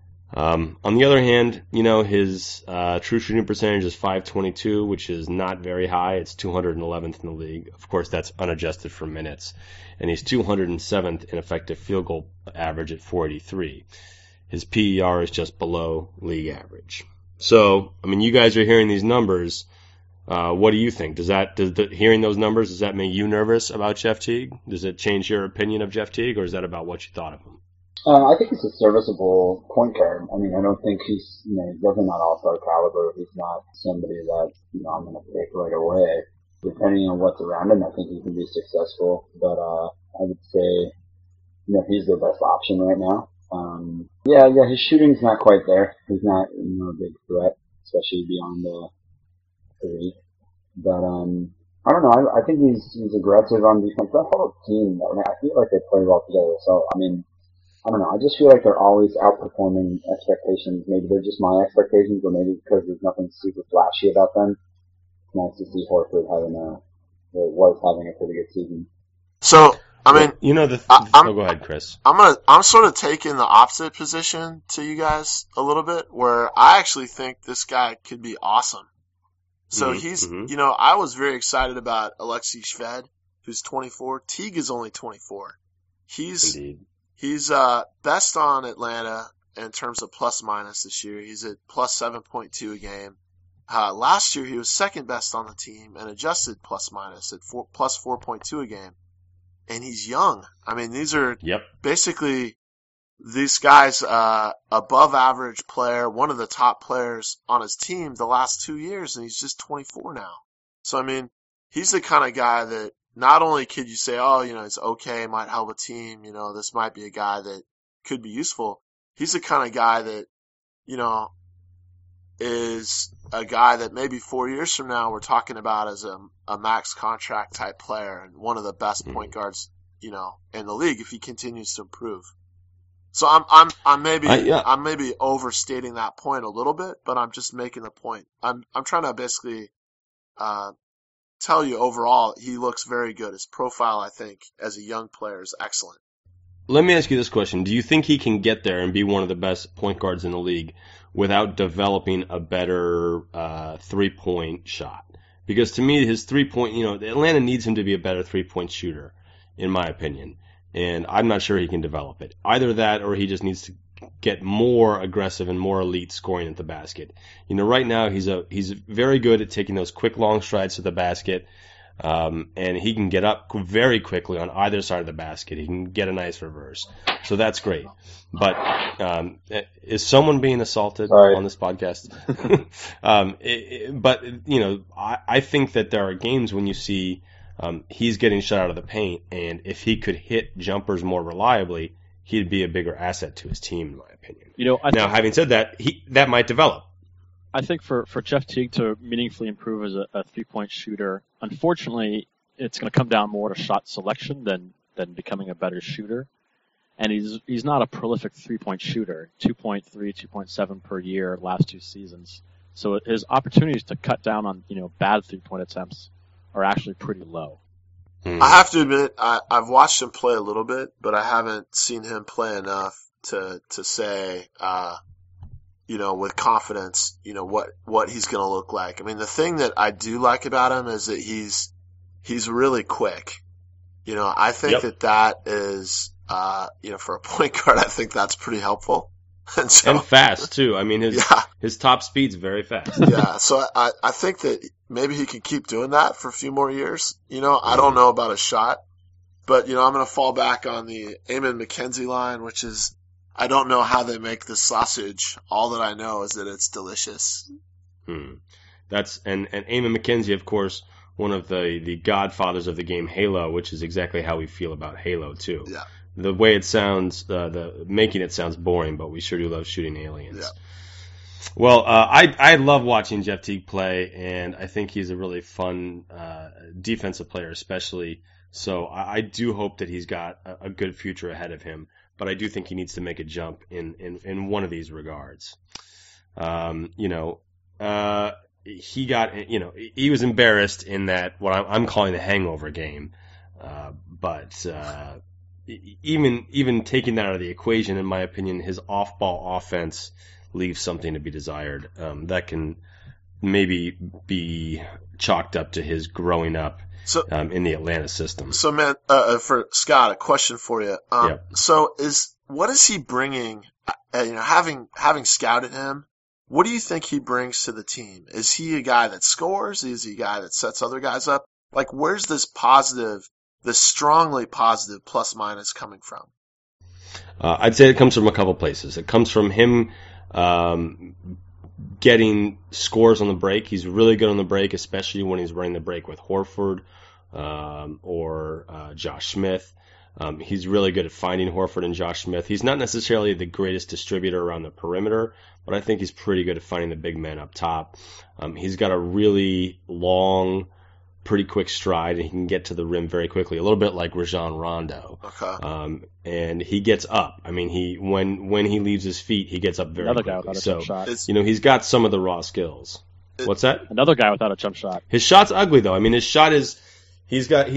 On the other hand, his true shooting percentage is .522, which is not very high. It's 211th in the league. Of course, that's unadjusted for minutes. And he's 207th in effective field goal average at .483. His PER is just below league average. So, you guys are hearing these numbers. What do you think? Hearing those numbers, does that make you nervous about Jeff Teague? Does it change your opinion of Jeff Teague, or is that about what you thought of him? I think he's a serviceable point guard. I don't think he's definitely not all-star caliber. He's not somebody that, I'm going to pick right away. Depending on what's around him, I think he can be successful. But, I would say, he's their best option right now. His shooting's not quite there. He's not, a big threat, especially beyond the 3. But, I don't know. I think he's aggressive on defense. That whole team, I feel like they play well together. So, I don't know. I just feel like they're always outperforming expectations. Maybe they're just my expectations, or maybe because there's nothing super flashy about them. It's nice to see Horford having a pretty good season. So, go ahead, Chris. I'm sort of taking the opposite position to you guys a little bit, where I actually think this guy could be awesome. So I was very excited about Alexei Shved, who's 24. Teague is only 24. Indeed. He's best on Atlanta in terms of plus minus this year. He's at plus 7.2 a game. Last year he was second best on the team and adjusted plus minus at plus 4.2 a game. And he's young. These are basically these guys, above average player, one of the top players on his team the last 2 years, and he's just 24 now. So, he's the kind of guy that not only could you say, he's okay, might help a team, this might be a guy that could be useful. He's the kind of guy that, is a guy that maybe 4 years from now we're talking about as a max contract type player and one of the best point guards, in the league if he continues to improve. So I'm maybe overstating that point a little bit, but I'm just making the point. I'm trying to basically, tell you overall he looks very good. His profile, I think, as a young player is excellent. Let me ask you this question. Do you think he can get there and be one of the best point guards in the league without developing a better three-point shot? Because to me, his three-point, Atlanta needs him to be a better three-point shooter, in my opinion. And I'm not sure he can develop it. Either that or he just needs to get more aggressive and more elite scoring at the basket. Right now he's very good at taking those quick long strides to the basket. And he can get up very quickly on either side of the basket. He can get a nice reverse. So that's great. But is someone being assaulted on this podcast? But, I think that there are games when you see he's getting shut out of the paint, and if he could hit jumpers more reliably, he'd be a bigger asset to his team, in my opinion. Now, having said that, that might develop. I think for Jeff Teague to meaningfully improve as a three-point shooter, unfortunately, it's going to come down more to shot selection than becoming a better shooter. And he's not a prolific three-point shooter, 2.3, 2.7 per year last 2 seasons. So his opportunities to cut down on bad three-point attempts are actually pretty low. I have to admit, I've watched him play a little bit, but I haven't seen him play enough to say, with confidence, what he's going to look like. I mean, the thing that I do like about him is that he's really quick. I think that is, for a point guard, I think that's pretty helpful. And fast too. I mean, his top speed's very fast. Yeah. So I think that maybe he can keep doing that for a few more years. I don't know about his shot, but I'm going to fall back on the Eamon McKenzie line, which is, I don't know how they make this sausage. All that I know is that it's delicious. That's and Eamon McKenzie, of course, one of the godfathers of the game Halo, which is exactly how we feel about Halo too. Yeah. The way it sounds, making it sounds boring, but we sure do love shooting aliens. Yeah. Well, I love watching Jeff Teague play, and I think he's a really fun defensive player, especially. So I do hope that he's got a good future ahead of him. But I do think he needs to make a jump in one of these regards. He was embarrassed in that what I'm calling the hangover game. But even taking that out of the equation, in my opinion, his off-ball offense leaves something to be desired. That can maybe be chalked up to his growing up in the Atlanta system. So, man, for Scott, a question for you. So, what is he bringing? Having scouted him, what do you think he brings to the team? Is he a guy that scores? Is he a guy that sets other guys up? Like, where's this strongly positive plus minus coming from? I'd say it comes from a couple places. It comes from him getting scores on the break. He's really good on the break, especially when he's running the break with Horford or Josh Smith. He's really good at finding Horford and Josh Smith. He's not necessarily the greatest distributor around the perimeter, but I think he's pretty good at finding the big men up top. He's got a really long, pretty quick stride, and he can get to the rim very quickly, a little bit like Rajon Rondo. Okay. And he gets up. I mean, when he leaves his feet, he gets up very quickly. Guy without a jump shot. He's got some of the raw skills. What's that? Another guy without a jump shot. His shot's ugly though. I mean, his shot is he's the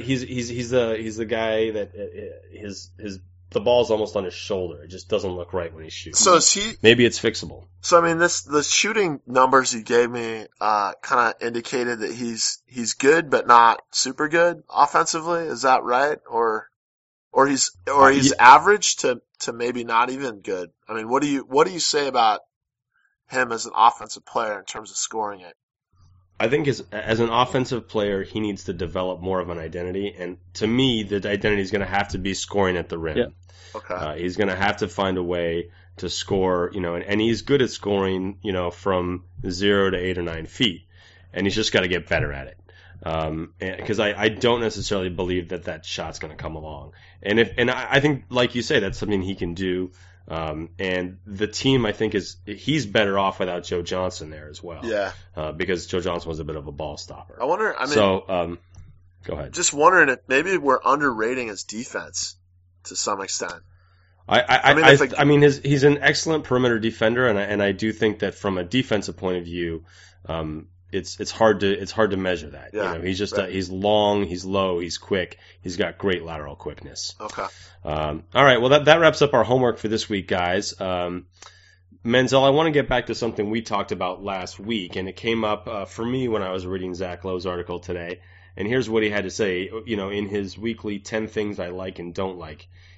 guy that the ball's almost on his shoulder. It just doesn't look right when he shoots. So is he? Maybe it's fixable. So I mean, the shooting numbers you gave me kind of indicated that he's good but not super good offensively. Is that right? Or he's average to maybe not even good. I mean, what do you say about him as an offensive player in terms of scoring it? I think as an offensive player, he needs to develop more of an identity, and to me, the identity is going to have to be scoring at the rim. Yeah. Okay. He's going to have to find a way to score, and he's good at scoring, from 0 to 8 or 9 feet, and he's just got to get better at it. Because I don't necessarily believe that shot's going to come along, and I think, like you say, that's something he can do. And the team, I think, he's better off without Joe Johnson there as well. Yeah. Because Joe Johnson was a bit of a ball stopper. Go ahead. Just wondering if maybe we're underrating his defense to some extent. He's an excellent perimeter defender, and I do think that from a defensive point of view, it's hard to measure that. Yeah, he's long, he's low, he's quick, he's got great lateral quickness. Okay. All right, well that wraps up our homework for this week, guys. Menzel, I want to get back to something we talked about last week, and it came up for me when I was reading Zach Lowe's article today. And here's what he had to say. In his weekly 10 things I like and don't like,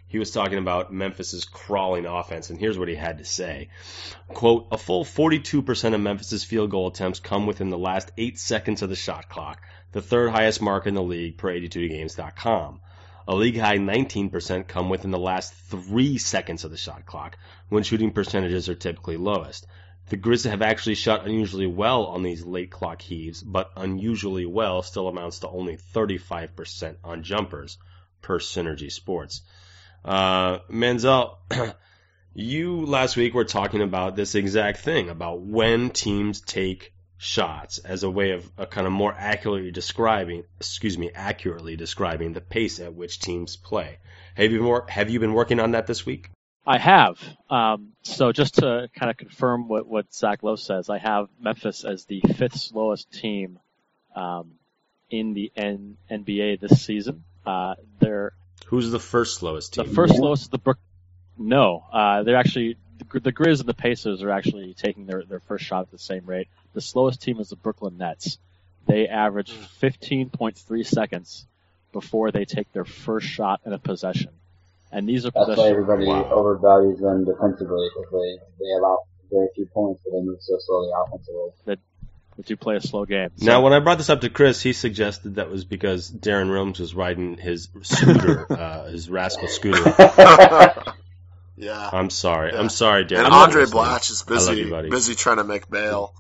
he was talking about Memphis's crawling offense, and here's what he had to say. Quote, a full 42% of Memphis's field goal attempts come within the last 8 seconds of the shot clock, the third highest mark in the league per 82games.com. A league-high 19% come within the last 3 seconds of the shot clock, when shooting percentages are typically lowest. The Grizzlies have actually shot unusually well on these late clock heaves, but unusually well still amounts to only 35% on jumpers per Synergy Sports. Menzel, you last week were talking about this exact thing, about when teams take shots as a way of kind of more accurately describing the pace at which teams play. Have you been working on that this week? I have. So just to kind of confirm what Zach Lowe says, I have Memphis as the 5th slowest team in the NBA this season. Who's the first slowest team? The first slowest is the No, they're actually the Grizz and the Pacers are actually taking their first shot at the same rate. The slowest team is the Brooklyn Nets. They average 15.3 seconds before they take their first shot in a possession. And these are That's why everybody overvalues them defensively, because they allow very few points, but they move so slowly offensively. That you play a slow game. So, now, when I brought this up to Chris, he suggested that was because Darren Williams was riding his scooter, his rascal scooter. Yeah. I'm sorry. Yeah. I'm sorry, Darren. And Andre Blatch is you, busy trying to make bail.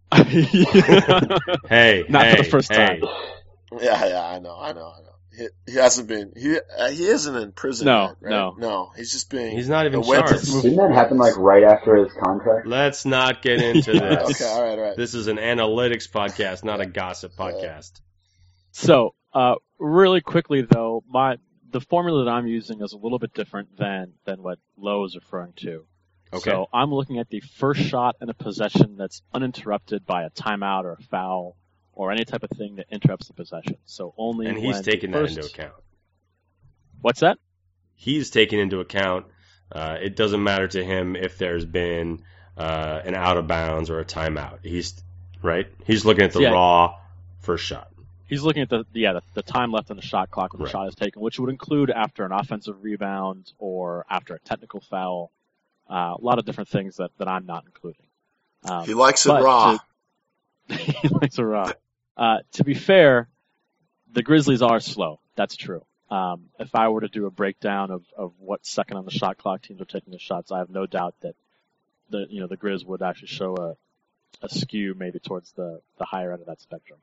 Hey, not for the first time. Yeah, I know. He hasn't been. He isn't in prison yet, right? No. He's just being. He's not even charged. Didn't that happen like right after his contract? Let's not get into this. Okay, all right. This is an analytics podcast, not a gossip podcast. So, really quickly though, the formula that I'm using is a little bit different than what Lowe is referring to. Okay. So I'm looking at the first shot in a possession that's uninterrupted by a timeout or a foul or any type of thing that interrupts the possession. So only and he's taking that into account. What's that? He's taking into account. It doesn't matter to him if there's been an out of bounds or a timeout. He's looking at the raw first shot. He's looking at the time left on the shot clock when the shot is taken, which would include after an offensive rebound or after a technical foul. A lot of different things that I'm not including. He likes it raw. He likes it raw. To be fair, the Grizzlies are slow. That's true. If I were to do a breakdown of what second on the shot clock teams are taking the shots, I have no doubt that the Grizz would actually show a skew maybe towards the higher end of that spectrum.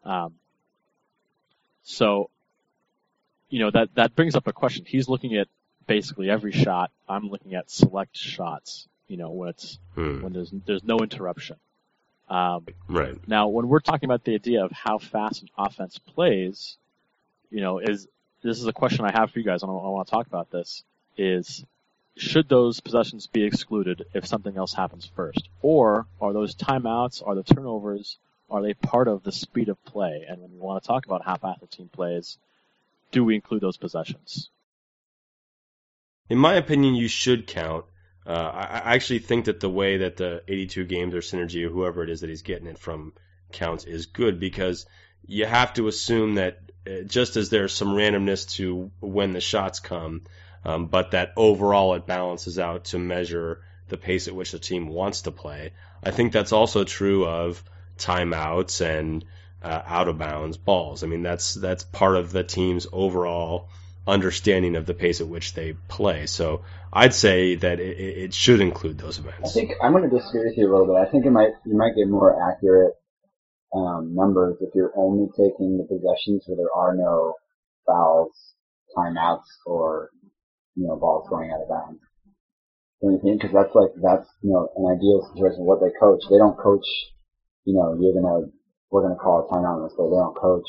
So, that brings up a question. He's looking at basically every shot. I'm looking at select shots, when there's no interruption. Right. Now, when we're talking about the idea of how fast an offense plays, this is a question I have for you guys, and I want to talk about this, is should those possessions be excluded if something else happens first? Or are those timeouts, are the turnovers, are they part of the speed of play? And when we want to talk about how fast a team plays, do we include those possessions? In my opinion, you should count. I actually think that the way that the 82 games or Synergy or whoever it is that he's getting it from counts is good, because you have to assume that just as there's some randomness to when the shots come, but that overall it balances out to measure the pace at which the team wants to play. I think that's also true of timeouts and out of bounds balls. I mean, that's part of the team's overall understanding of the pace at which they play. So I'd say that it should include those events. I think I'm going to disagree with you a little bit. I think you might get more accurate numbers if you're only taking the possessions where there are no fouls, timeouts, or balls going out of bounds. Because that's an ideal situation. What they coach, they don't coach. We're gonna call a timeout on this play. They don't coach.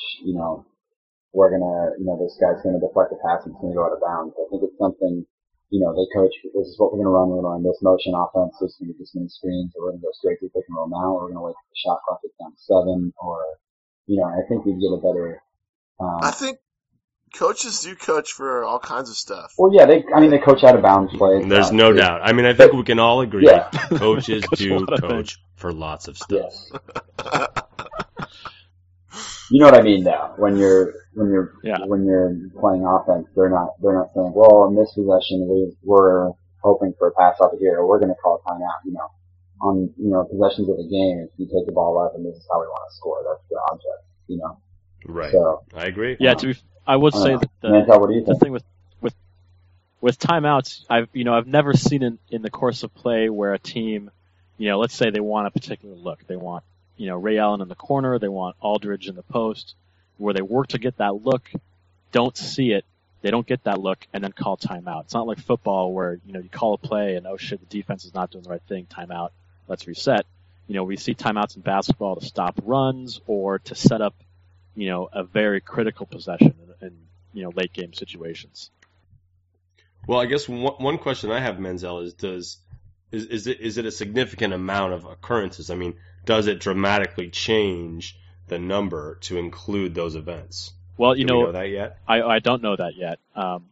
This guy's gonna deflect the pass and it's gonna go out of bounds. I think it's something. They coach. This is what we're gonna run. We're gonna run this motion offense. This is gonna be this many screens. Or we're gonna go straight to pick and roll now. Or we're gonna wait for the shot clock gets down to 7. Or I think we'd get a better. I think coaches do coach for all kinds of stuff. Well, yeah, they coach out of bounds plays. There's no doubt. I mean, I think we can all agree. Yeah. Coaches do coach for lots of stuff. Yes. You know what I mean, though. When you're when you're Yeah. when you're playing offense, they're not saying, well, in this possession we're hoping for a pass off here, or we're going to call a timeout. On possessions of the game, if you take the ball up and this is how we want to score, that's the object. Right. So I agree. Yeah, I would say that Mantel, what do you the think? thing with timeouts, I've never seen in the course of play where a team, let's say they want a particular look. They want, Ray Allen in the corner, they want Aldridge in the post, where they work to get that look, don't see it, they don't get that look, and then call timeout. It's not like football where, you call a play and, oh shit, the defense is not doing the right thing, timeout, let's reset. We see timeouts in basketball to stop runs or to set up, a very critical possession in late game situations. Well, I guess one question I have, Menzel, is it a significant amount of occurrences? I mean, does it dramatically change the number to include those events? Well, Do we know that yet? I don't know that yet.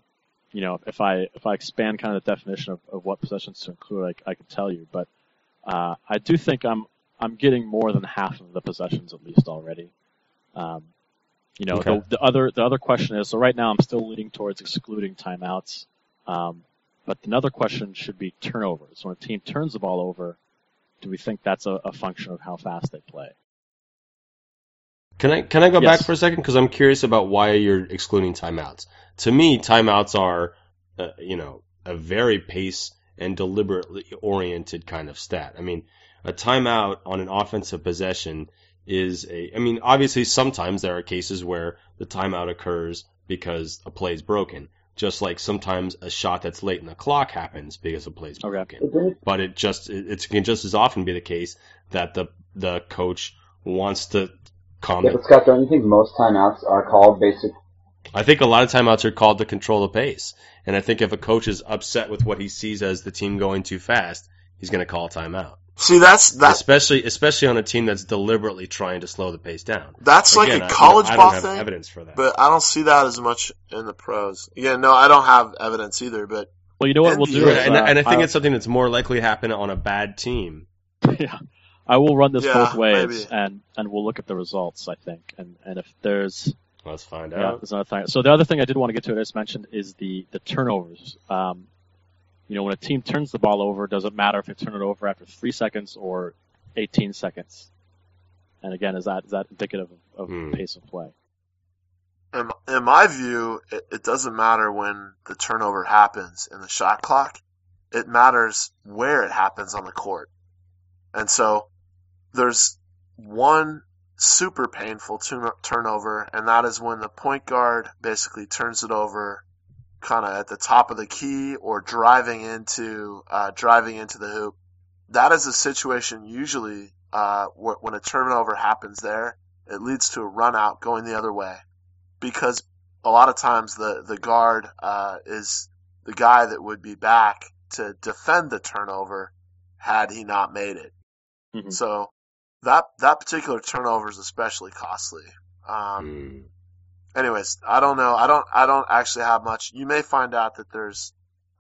If I expand kind of the definition of what possessions to include, I can tell you. But I do think I'm getting more than half of the possessions at least already. Okay. The other question is, so right now I'm still leaning towards excluding timeouts. But another question should be turnovers. When a team turns the ball over, do we think that's a function of how fast they play? Can I go Yes. back for a second? Because I'm curious about why you're excluding timeouts. To me, timeouts are, a very pace and deliberately oriented kind of stat. I mean, a timeout on an offensive possession obviously sometimes there are cases where the timeout occurs because a play is broken. Just like sometimes a shot that's late in the clock happens because a play is broken. But it can just as often be the case that the coach wants to calm Yeah, it. but Scott, don't you think most timeouts are called basic? I think a lot of timeouts are called to control the pace. And I think if a coach is upset with what he sees as the team going too fast, he's going to call a timeout. See, that's Especially on a team that's deliberately trying to slow the pace down. That's Again, like a college I ball don't have thing, evidence for that. but I don't see that as much in the pros. Yeah, no, I don't have evidence either. But Well, you know what we'll do NBA is, and I think I'll- it's something that's more likely to happen on a bad team. yeah, I will run this Yeah, both ways, maybe. and we'll look at the results. I think, and if there's Let's find yeah, out. there's another thing. So the other thing I did want to get to, I just mentioned, is the turnovers. When a team turns the ball over, does it matter if they turn it over after 3 seconds or 18 seconds? And again, is that indicative of the pace of play? in my view, it doesn't matter when the turnover happens in the shot clock. It matters where it happens on the court. And so there's one super painful turnover, and that is when the point guard basically turns it over kind of at the top of the key or driving into the hoop. That is a situation usually when a turnover happens there, it leads to a run out going the other way, because a lot of times the guard is the guy that would be back to defend the turnover had he not made it. Mhm. So that particular turnover is especially costly. Anyways, I don't know. I don't actually have much. You may find out that there's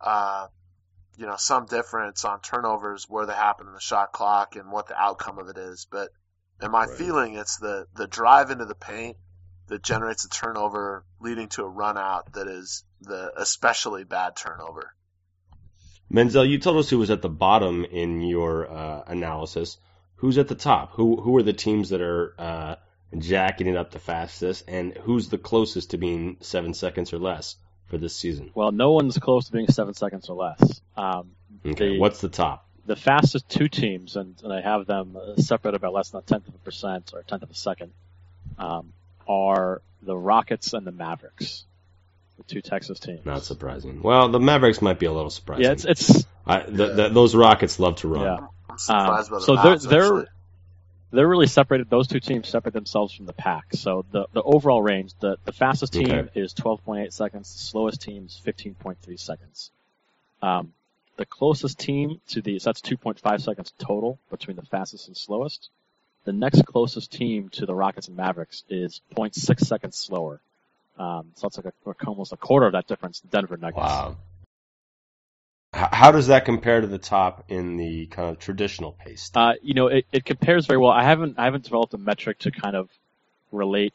some difference on turnovers where they happen in the shot clock and what the outcome of it is. But in my feeling, it's the drive into the paint that generates a turnover leading to a run out that is the especially bad turnover. Menzel, you told us who was at the bottom in your analysis. Who's at the top? Who are the teams that are jacking it up the fastest, and who's the closest to being 7 seconds or less for this season? Well, no one's close to being 7 seconds or less. Okay, what's the top? The fastest two teams, and I have them separated by less than a tenth of a percent or a tenth of a second, are the Rockets and the Mavericks, the two Texas teams. Not surprising. Well, the Mavericks might be a little surprising. Yeah, it's those Rockets love to run. yeah. I'm surprised by the So Mavs, actually. they're really separated. Those two teams separate themselves from the pack. So the overall range, the fastest team Okay. is 12.8 seconds. The slowest team is 15.3 seconds. The closest team so that's 2.5 seconds total between the fastest and slowest. The next closest team to the Rockets and Mavericks is 0.6 seconds slower. So it's like almost a quarter of that difference. The Denver Nuggets. Wow. How does that compare to the top in the kind of traditional pace? It compares very well. I haven't developed a metric to kind of relate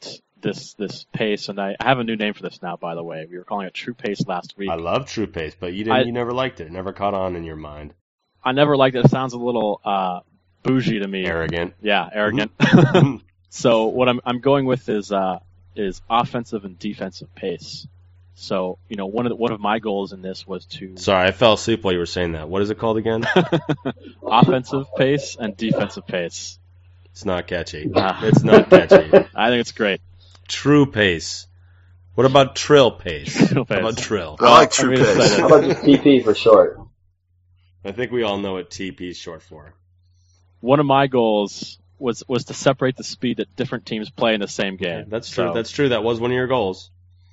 this pace, and I have a new name for this now, by the way. We were calling it True Pace last week. I love True Pace, but you never liked it. It never caught on in your mind. I never liked it. It sounds a little bougie to me. Arrogant. Yeah, arrogant. So what I'm going with is offensive and defensive pace. So, one of my goals in this was to... Sorry, I fell asleep while you were saying that. What is it called again? Offensive pace and defensive pace. It's not catchy. It's not catchy. I think it's great. True Pace. What about Trill Pace? Trill Pace. How about Trill? I like True Pace. How about just TP for short? I think we all know what TP is short for. One of my goals was to separate the speed that different teams play in the same game. Yeah, that's true. That's true. That was one of your goals.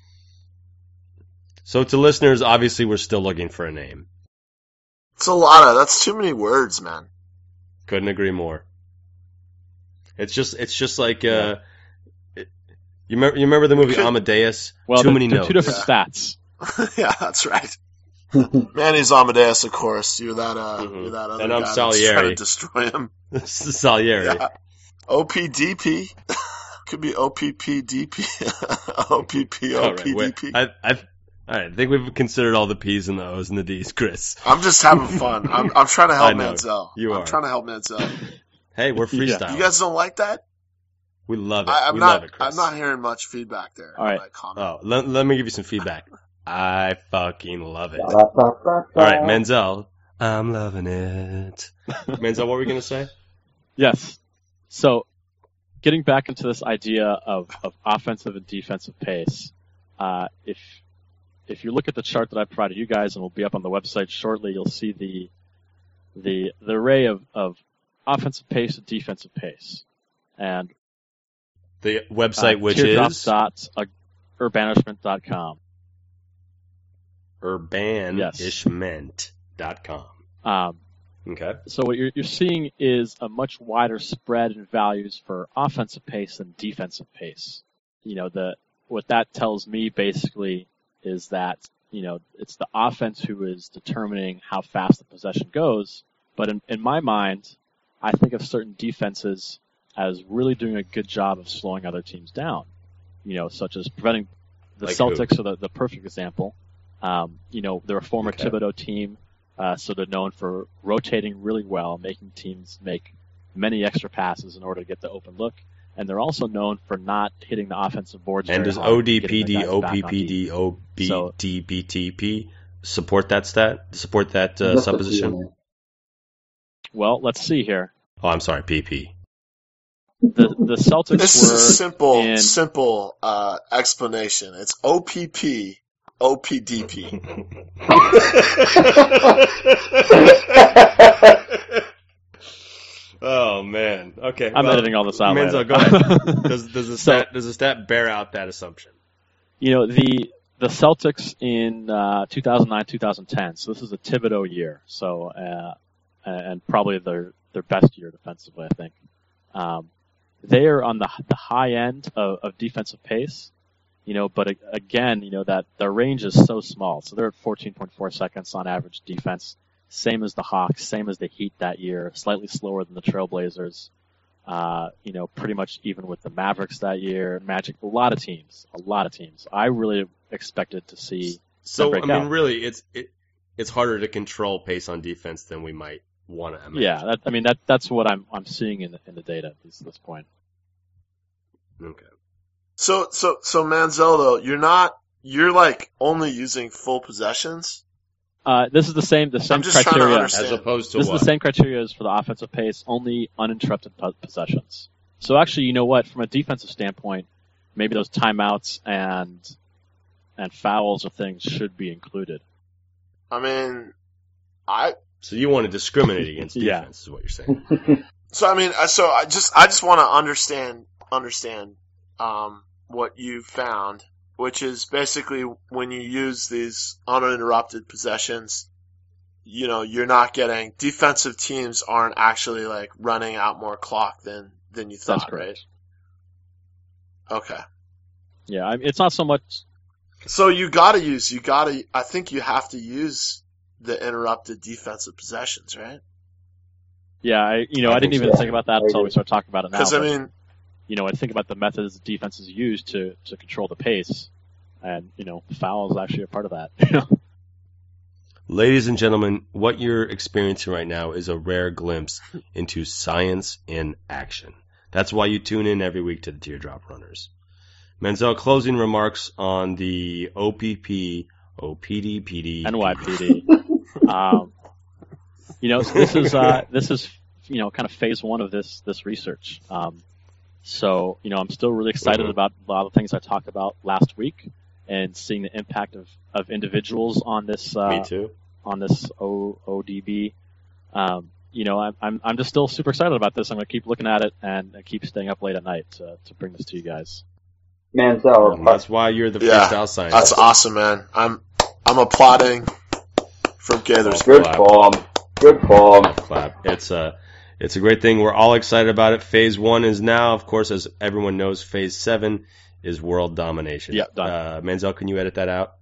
So to listeners, obviously we're still looking for a name. That's too many words, man. Couldn't agree more. It's just like you remember the movie Amadeus? Well, too many they're notes. two different stats. Yeah, that's right. Manny's Amadeus, of course. You're that other And I'm guy Salieri. that's trying to destroy him. This is Salieri. Yeah. OPDP. Could be OPPDP. OPP, All right, wait. OPDP. I think we've considered all the P's and the O's and the D's, Chris. I'm just having fun. I'm trying to help I know. Manziel. You I'm are. trying to help Manziel. Hey, we're freestyling. You guys don't like that? We love it. Love it, Chris. I'm not hearing much feedback there. All right. On that comment. Oh, let me give you some feedback. I fucking love it. All right, Menzel. I'm loving it. Menzel, what were we going to say? Yes. So, getting back into this idea of offensive and defensive pace, if you look at the chart that I provided you guys, and will be up on the website shortly, you'll see the array of offensive pace and defensive pace. And the website, which is urbanishment.com. Urbanishment.com. Okay. So what you're seeing is a much wider spread in values for offensive pace than defensive pace. What that tells me basically is that it's the offense who is determining how fast the possession goes. But in my mind, I think of certain defenses as really doing a good job of slowing other teams down. Such as preventing the Celtics are the perfect example. They're a former Thibodeau team, so they're known for rotating really well, making teams make many extra passes in order to get the open look. And they're also known for not hitting the offensive boards and very does hard. ODPD, OPPD, OBDBTP support that stat? Support that supposition? Well, let's see here. Oh, I'm sorry, PP. The Celtics this were is a simple explanation. It's OPP, OPDP. Oh man. Okay. I'm editing all this out. Menzo, go ahead. Does the stat bear out that assumption? The Celtics in 2009-2010. So this is a Thibodeau year. So and probably their best year defensively, I think. They are on the high end of defensive pace. But again, that their range is so small. So they're at 14.4 seconds on average defense. Same as the Hawks, same as the Heat that year, slightly slower than the Trailblazers. Pretty much even with the Mavericks that year, Magic, a lot of teams. I really expected to see. So really, it's harder to control pace on defense than we might want to imagine. Yeah, that's what I'm seeing in the data at this point. Okay. So Manziel though, you're like only using full possessions. This is the same criteria as opposed to this is the same criteria as for the offensive pace, only uninterrupted possessions. So actually, you know what? From a defensive standpoint, maybe those timeouts and fouls or things should be included. So you want to discriminate against defense, is what you're saying. I just want to understand what you found. Which is basically when you use these uninterrupted possessions, you're not getting defensive teams aren't actually like running out more clock than you thought. That's correct. Right? Okay. Yeah, it's not so much. So I think you have to use the interrupted defensive possessions, right? Yeah, I didn't even think about that until we started talking about it now. Because I think about the methods defenses use to control the pace, and foul is actually a part of that. Ladies and gentlemen, what you're experiencing right now is a rare glimpse into science in action. That's why you tune in every week to the Teardrop Runners. Menzel, closing remarks on the OPP, OPD, PD, NYPD. This is kind of phase one of this research. So I'm still really excited about a lot of things I talked about last week, and seeing the impact of individuals on this. Me too. On this ODB. I'm just still super excited about this. I'm going to keep looking at it and keep staying up late at night to bring this to you guys. Manziel, that's why you're the freestyle scientist. That's awesome, man. I'm applauding from Gaithersburg. Good form. Clap. It's a great thing. We're all excited about it. Phase 1 is now, of course, as everyone knows, Phase 7 is world domination. Yep, done. Manziel, can you edit that out?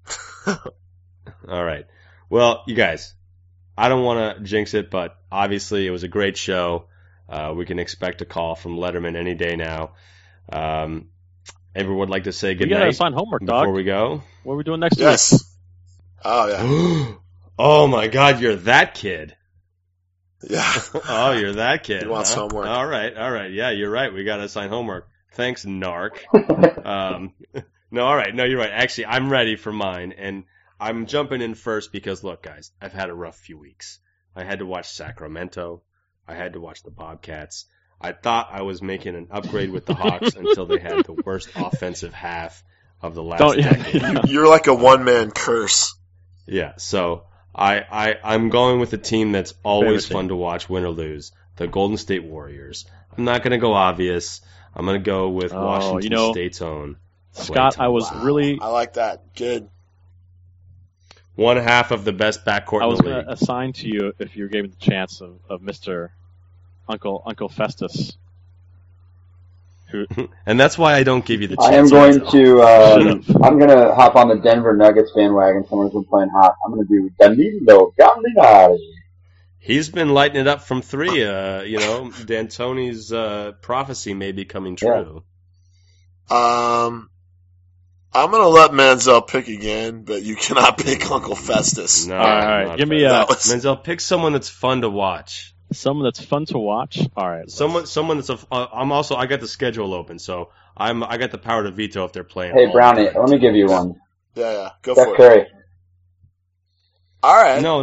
All right. Well, you guys, I don't want to jinx it, but obviously it was a great show. We can expect a call from Letterman any day now. Everyone would like to say good night. We got to assign homework, dog. Before we go. What are we doing next week? Yes. Oh, yeah. Oh, my God, you're that kid. Yeah. Oh, you're that kid. He wants homework. All right. Yeah, you're right. We got to assign homework. Thanks, Narc. No, all right. No, you're right. Actually, I'm ready for mine, and I'm jumping in first because, look, guys, I've had a rough few weeks. I had to watch Sacramento. I had to watch the Bobcats. I thought I was making an upgrade with the Hawks until they had the worst offensive half of the last decade. You're like a one-man curse. Yeah, so I'm going with a team that's always fun to watch, win or lose, the Golden State Warriors. I'm not going to go obvious. I'm going to go with Washington State's own. Scott, I was I like that. Good. One half of the best backcourt in the league. I was going to assign to you, if you gave me the chance, of Mr. Uncle Festus. And that's why I don't give you the chance. I am going to I'm going to hop on the Denver Nuggets bandwagon. Someone's been playing hot. I'm going to do Danilo Gallinari. He's been lighting it up from 3. D'Antoni's prophecy may be coming true. Yeah. I'm going to let Manziel pick again, but you cannot pick Uncle Festus. No, all right. Give me Manziel, pick someone that's fun to watch. Someone that's fun to watch. All right. Someone that's I got the schedule open, so I got the power to veto if they're playing. Hey Brownie, let me give you one. Yeah, go Steph for Curry. it. All right. No.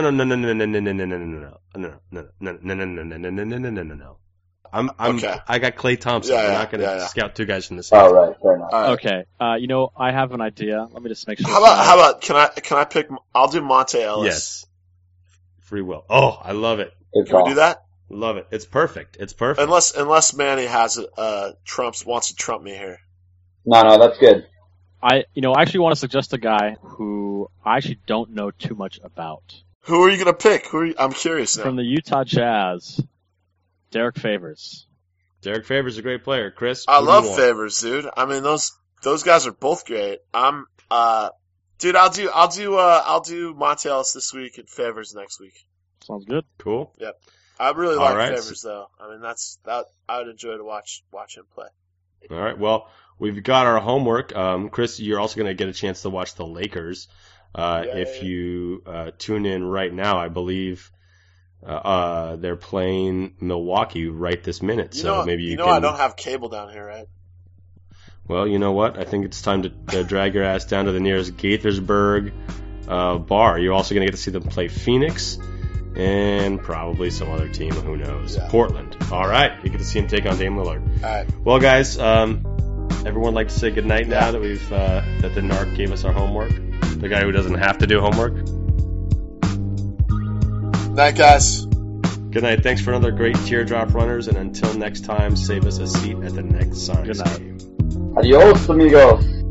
Okay. I got Klay Thompson. Yeah, I'm not going to scout 2 guys from the same. Oh, right, fair enough. Right. Okay. I have an idea. Let me just make sure. How about can I pick? I'll do Monte Ellis. Yes. Free will. Oh, I love it. Can we do that? Love it. It's perfect. Unless Manny has wants to trump me here. No, that's good. I actually want to suggest a guy who I actually don't know too much about. Who are you going to pick? I'm curious now. From the Utah Jazz, Derek Favors. Derek Favors is a great player. Chris, I love Favors, dude. I mean, those guys are both great. Dude, I'll do Monte Ellis this week and Favors next week. Sounds good. Cool. Yep. I really like Favors though. I mean, I would enjoy to watch him play. All right. Well, we've got our homework. Chris, you're also going to get a chance to watch the Lakers. If you tune in right now, I believe they're playing Milwaukee right this minute. Maybe you can. I don't have cable down here, right? Well, you know what? I think it's time to drag your ass down to the nearest Gaithersburg bar. You're also going to get to see them play Phoenix and probably some other team. Who knows? Yeah. Portland. All right. You get to see them take on Dame Lillard. All right. Well, guys, everyone like to say goodnight now that we've that the narc gave us our homework. The guy who doesn't have to do homework. Night, guys. Good night. Thanks for another great Teardrop Runners, and until next time, save us a seat at the next Sonics game. Adios, amigos.